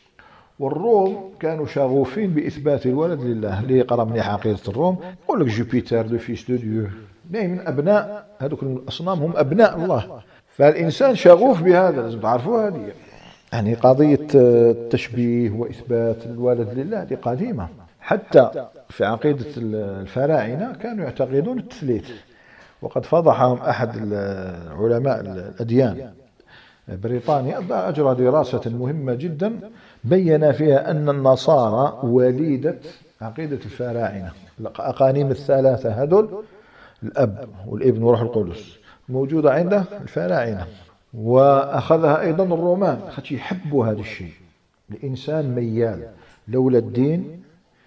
والروم كانوا شغوفين بإثبات الولد لله. ليه قرأ من عقيدة الروم يقول لك جوبيتر لو فيس دو ديو، من أبناء هذوك الأصنام هم أبناء الله، فالإنسان شغوف بهذا، لازم تعرفوا هذه. يعني قضية التشبيه وإثبات الولد لله دي قديمة، حتى في عقيدة الفراعنة كانوا يعتقدون التثليث، وقد فضحهم أحد علماء الأديان بريطانيا أجرى دراسة مهمة جدا بين فيها أن النصارى وليدة عقيدة الفراعنة، الأقانيم الثلاثة هذول الأب والابن وروح القدس موجودة عند الفراعنة، وأخذها أيضا الرومان، خاطر يحبوا هذا الشيء. الإنسان ميال لولا الدين،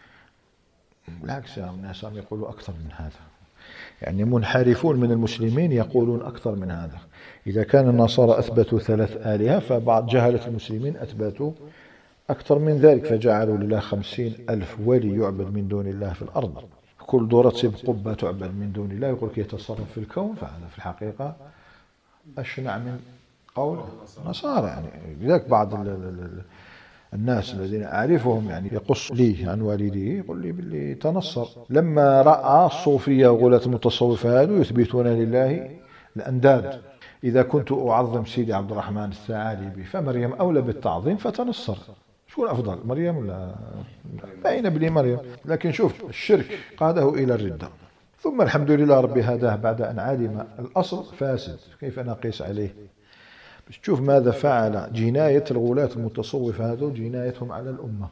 بالعكس الناس يقولوا أكثر من هذا، يعني منحرفون من المسلمين يقولون أكثر من هذا. إذا كان النصارى أثبتوا ثلاث آلهة، فبعض جهلة المسلمين أثبتوا أكثر من ذلك، فجعلوا لله خمسين ألف ولي يعبد من دون الله في الأرض، كل دورة سب قبة تعبد من دون الله، يقول كي يتصرف في الكون، فهذا في الحقيقة أشنع من قول النصارى. يعني لذلك بعض ال ال الناس الذين أعرفهم يعني يقص لي عن والديه يقول لي باللي تنصر لما رأى الصوفية وغلاة المتصوفة هذو يثبتون لله الأنداد. إذا كنت أعظم سيدي عبد الرحمن الثعالبي فمريم أولى بالتعظيم، فتنصر. شكون أفضل، مريم ولا؟ باين بلي مريم. لكن شوف الشرك قاده إلى الردة، ثم الحمد لله ربي هداه بعد أن علم الأصل فاسد، كيف نقيس عليه؟ بس تشوف ماذا فعل جناية الغلاة المتصوفة هذو، جنايتهم على الأمة.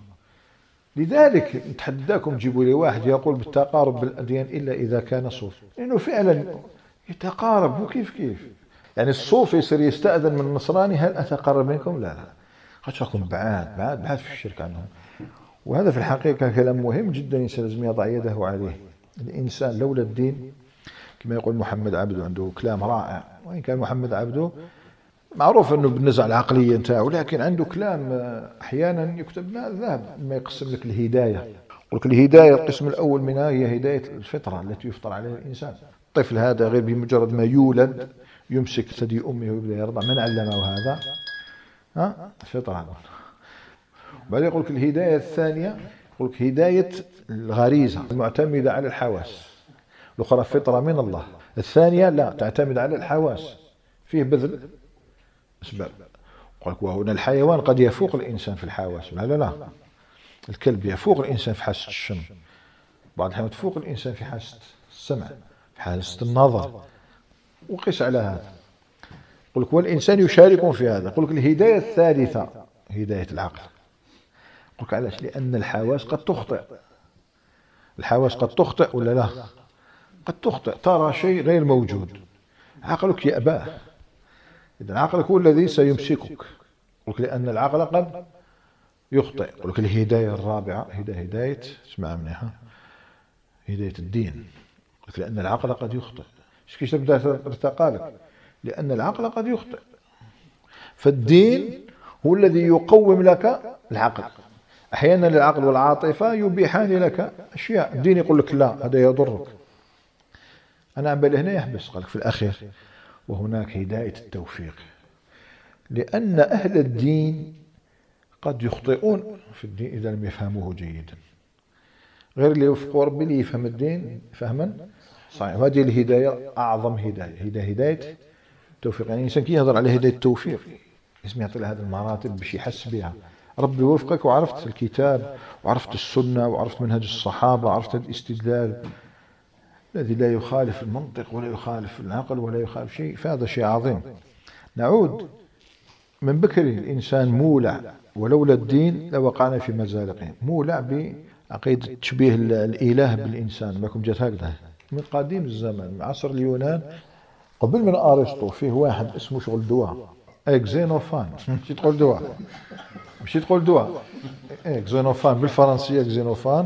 لذلك نتحداكم جيبوا لي واحد يقول بالتقارب بالأديان إلا إذا كان صوفي، لأنه فعلا يتقارب وكيف كيف. يعني الصوفي يصير يستأذن من النصراني هل أتقرب منكم؟ لا لا، خاطركم بعاد بعاد بعاد في الشرك عنهم. وهذا في الحقيقة كلام مهم جدا، الإنسان لازم يضع يده عليه. الإنسان لولا الدين كما يقول محمد عبده، عنده كلام رائع، وإن كان محمد عبده معروف أنه بالنزعة العقلية نتاعو، لكن عنده كلام أحيانا يكتب ماء الذهب لما يقسم لك الهداية. يقول لك الهداية القسم الأول منها هي هداية الفطرة التي يفطر عليها الإنسان. الطفل هذا غير بمجرد ما يولد يمسك ثدي أمه ويبدأ يرضع، من علمه هذا؟ ها؟ الفطرة. بعدين يقول لك الهداية الثانية، يقول لك هداية الغريزة المعتمدة على الحواس، الأخرى فطرة من الله. الثانية لا تعتمد على الحواس، فيه بذل أسباب. وهنا الحيوان قد يفوق الإنسان في الحواس، لا لا لا، الكلب يفوق الإنسان في حاسة الشم، بعض الأحيان تفوق الإنسان في حاسة السمع، في حاسة النظر، وقس على هذا. يقول لك والإنسان يشاركون في هذا. يقول لك الهداية الثالثة هداية العقل. يقول لك علاش؟ لأن الحواس قد تخطئ، الحواس قد تخطئ ولا لا؟ قد تخطئ، ترى شيء غير موجود، عقلك يأباه، إذا عقلك هو الذي سيمسكك. يقول لك لأن العقل قد يخطئ. يقول لك الهداية الرابعة هداية هداية اسمع منها هداية الدين. يقول لك لأن العقل قد يخطئ. ايش كيش تبدا ارتقى لك؟ لأن العقل قد يخطئ، فالدين هو الذي يقوم لك العقل. أحيانا العقل والعاطفة يبيحان لك أشياء، الدين يقول لك لا، هذا يضرك. أنا عم بالي هنا يحبس، قال لك في الأخير وهناك هداية التوفيق، لأن أهل الدين قد يخطئون في الدين إذا لم يفهموه جيدا، غير اللي يوفقوا ربي اللي يفهم الدين فهما صحيح. وهذه الهداية أعظم هداية، هداية هداية التوفيق. يعني الإنسان كي يهضر على هداية التوفيق اسم يعطي له هذه المراتب باش يحس بها. ربي يوفقك وعرفت الكتاب وعرفت السنة وعرفت منهج الصحابة وعرفت الاستدلال الذي لا يخالف المنطق ولا يخالف العقل ولا يخالف شيء، فهذا شيء عظيم. نعود من بكر الإنسان مولع، ولولا الدين لوقعنا في مزالقه. مولع بعقيدة تشبيه الإله بالإنسان، ماكم جات هكذا من قديم الزمن، من عصر اليونان قبل من أرسطو. فيه واحد اسمه شغل دواء اكزينوفان، ماشي تقول دواء، ماشي تقول دواء، اكزينوفان بالفرنسية، اكزينوفان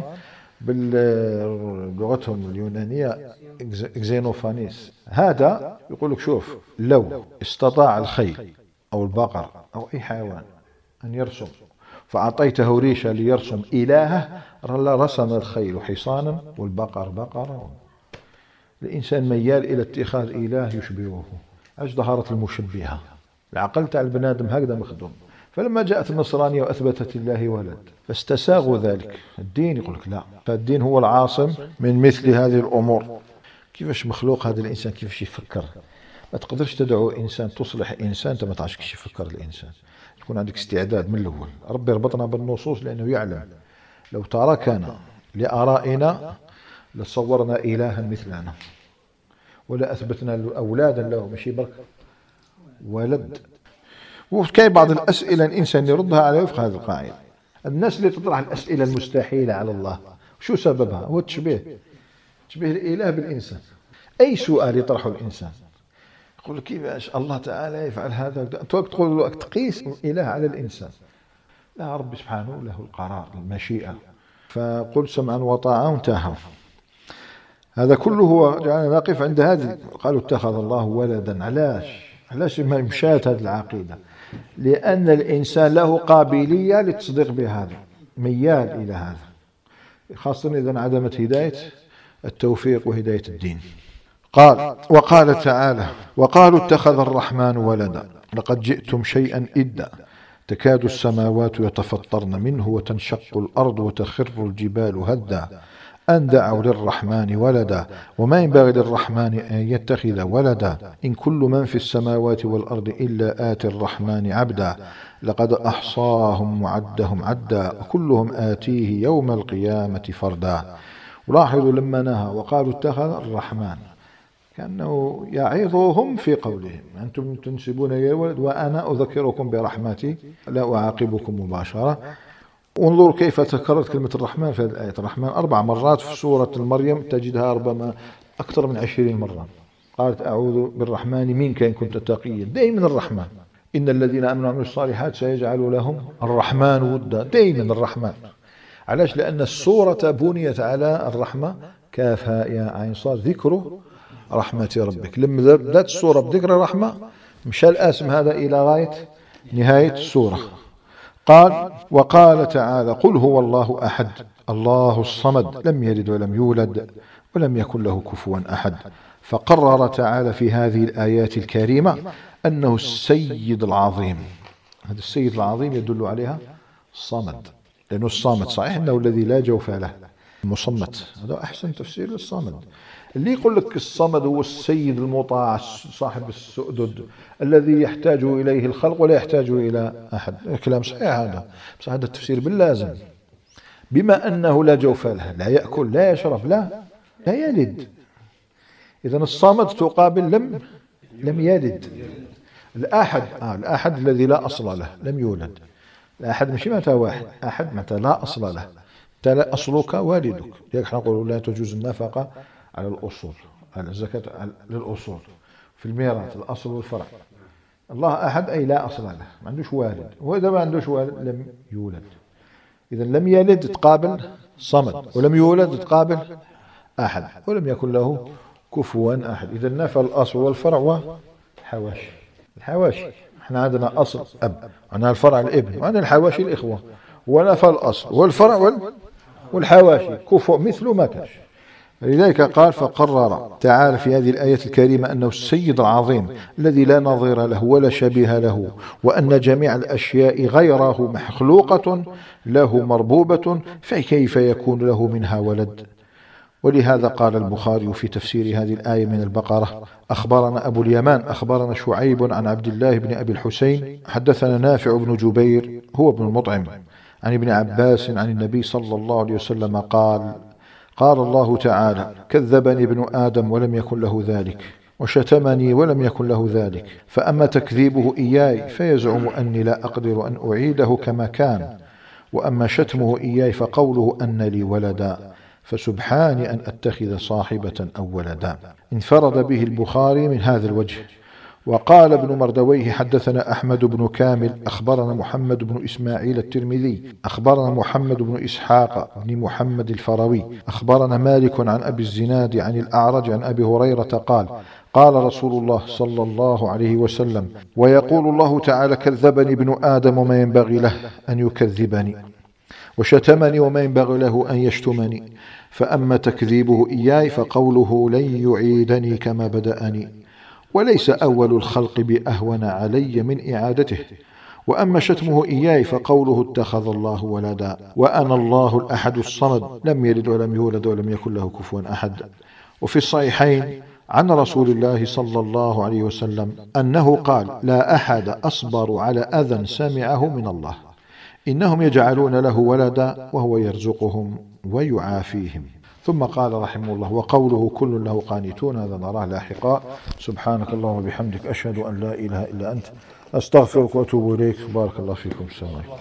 بلغتهم اليونانية اكزينوفانيس. هذا يقول لك شوف، لو استطاع الخيل أو البقر أو أي حيوان أن يرسم فأعطيته ريشة ليرسم إلهه لرسم الخيل حصانا والبقر بقرة. الإنسان ميال إلى اتخاذ إله يشبهه، اش ظهرت المشبهة. العقل تاع البنادم هكذا مخدوم. فلما جاءت النصرانية وأثبتت الله ولد فاستساغوا ذلك. الدين يقول لك لا، فالدين هو العاصم من مثل هذه الأمور. كيفاش مخلوق هذا الإنسان، كيفاش يفكر؟ ما تقدرش تدعو إنسان تصلح إنسان أنت ما تعرفش كيفاش يفكر الإنسان، تكون عندك استعداد من الأول. ربي ربطنا بالنصوص لأنه يعلم لو تركنا لآرائنا لصورنا إلها مثلنا ولا أثبتنا أولادا له، ماشي برك ولد. وكاين بعض الأسئلة الإنسان يردها على وفق هذه القاعدة. الناس اللي تطرح الأسئلة المستحيلة على الله شو سببها؟ هو التشبيه، تشبيه الإله بالإنسان. أي سؤال يطرحه الإنسان يقول كيفاش الله تعالى يفعل هذا؟ تقول تقيس الإله على الإنسان. لا، رب سبحانه له القرار المشيئة، فقل سمعا وطاعة انتهى. هذا كله هو جعلنا نقف عند هذه. قالوا اتخذ الله ولدا. علاش؟ علاش ما مشات هذه العقيدة؟ لأن الإنسان له قابلية للتصديق بهذا، ميال إلى هذا، خاصة إذا انعدمت هداية التوفيق وهداية الدين. قال وقال تعالى وقالوا اتخذ الرحمن ولدا لقد جئتم شيئا إدا تكاد السماوات يتفطرن منه وتنشق الأرض وتخر الجبال هدا أن دعوا للرحمن ولدا وما ينبغي للرحمن أن يتخذ ولدا إن كل من في السماوات والأرض إلا آتي الرحمن عبدا لقد أحصاهم وعدهم عدا وكلهم آتيه يوم القيامة فردا. ولاحظوا لما نهى وقالوا اتخذ الرحمن كأنه يعظهم في قولهم أنتم تنسبون إلي ولد وأنا أذكركم برحمتي لا أعاقبكم مباشرة. انظروا كيف تكررت كلمة الرحمن في هذه الآية. الرحمن أربع مرات في سورة المريم تجدها ربما أكثر من عشرين مرة. قالت أعوذ بالرحمن منك إن كنت تقيا، دائما الرحمن. إن الذين آمنوا وعملوا الصالحات سيجعل لهم الرحمن ودا، دائما الرحمن. علاش؟ لأن السورة بنيت على الرحمة، كاف هاء يا عين صاد، ذكر رحمة ربك. لما بدأت السورة بذكر الرحمة مشى الاسم هذا إلى غاية نهاية السورة. قال وقال تعالى قل هو الله أحد الله الصمد لم يلد ولم يولد ولم يكن له كفوا أحد. فقرر تعالى في هذه الآيات الكريمة أنه السيد العظيم. هذا السيد العظيم يدل عليها الصمد، لأنه الصامت صحيح أنه الذي لا جوف له المصمت، هذا أحسن تفسير للصمد. اللي يقول لك الصمد هو السيد المطاع صاحب السؤدد الذي يحتاج إليه الخلق ولا يحتاج إلى أحد، كلام صحيح هذا، بس هذا التفسير باللازم. بما أنه لا جوف له، لا يأكل لا يشرب لا لا يلد، إذن الصمد تقابل لم لم يلد. الأحد آه الأحد الذي لا أصل له، لم يولد. الأحد مش متى واحد، أحد متى لا أصل له، لا أصلك والدك. لذلك نقول لا تجوز النفقة على الأصول، على الزكاة للأصول في الميراث، الأصل والفرع. الله أحد أي لا أصل له، ما عندوش والد، وإذا ما عندوش والد لم يولد. إذا لم يلد تقابل صمد، ولم يولد تقابل أحد، ولم يكن له كفوا أحد. إذا نفى الأصل والفرع والحواشي. الحواشي احنا عندنا أصل أب، عندنا الفرع الابن، وعندنا الحواشي الإخوة، ونفى الأصل والفرع والحواشي كفوا مثل ما كان. لذلك قال فقرر تعالى في هذه الآية الكريمة أنه السيد العظيم الذي لا نظير له ولا شبيه له، وأن جميع الأشياء غيره مخلوقة له مربوبة، فكيف يكون له منها ولد؟ ولهذا قال البخاري في تفسير هذه الآية من البقرة: أخبرنا أبو اليمان أخبرنا شعيب عن عبد الله بن أبي الحسين حدثنا نافع بن جبير هو ابن المطعم عن ابن عباس عن النبي صلى الله عليه وسلم قال: قال الله تعالى: كذبني ابن آدم ولم يكن له ذلك، وشتمني ولم يكن له ذلك، فأما تكذيبه إياي فيزعم أني لا أقدر أن أعيده كما كان، وأما شتمه إياي فقوله أن لي ولدا، فسبحاني أن أتخذ صاحبة أو ولدا. انفرد به البخاري من هذا الوجه. وقال ابن مردويه حدثنا أحمد بن كامل أخبرنا محمد بن إسماعيل الترمذي أخبرنا محمد بن إسحاق بن محمد الفروي أخبرنا مالك عن أبي الزناد عن الأعرج عن أبي هريرة قال: قال رسول الله صلى الله عليه وسلم: ويقول الله تعالى: كذبني ابن آدم وما ينبغي له أن يكذبني، وشتمني وما ينبغي له أن يشتمني، فأما تكذيبه إياي فقوله لن يعيدني كما بدأني، وليس أول الخلق بأهون علي من إعادته، وأما شتمه إياي فقوله اتخذ الله ولدا، وأنا الله الأحد الصمد لم يلد ولم يولد ولم يكن له كفوا أحد. وفي الصحيحين عن رسول الله صلى الله عليه وسلم أنه قال: لا أحد أصبر على أذى سمعه من الله، إنهم يجعلون له ولدا وهو يرزقهم ويعافيهم. ثم قال رحمه الله: وقوله كل له قانتون، هذا نراه لاحقا. سبحانك اللهم وبحمدك أشهد أن لا إله إلا أنت أستغفرك وأتوب إليك. بارك الله فيكم. السلام عليكم.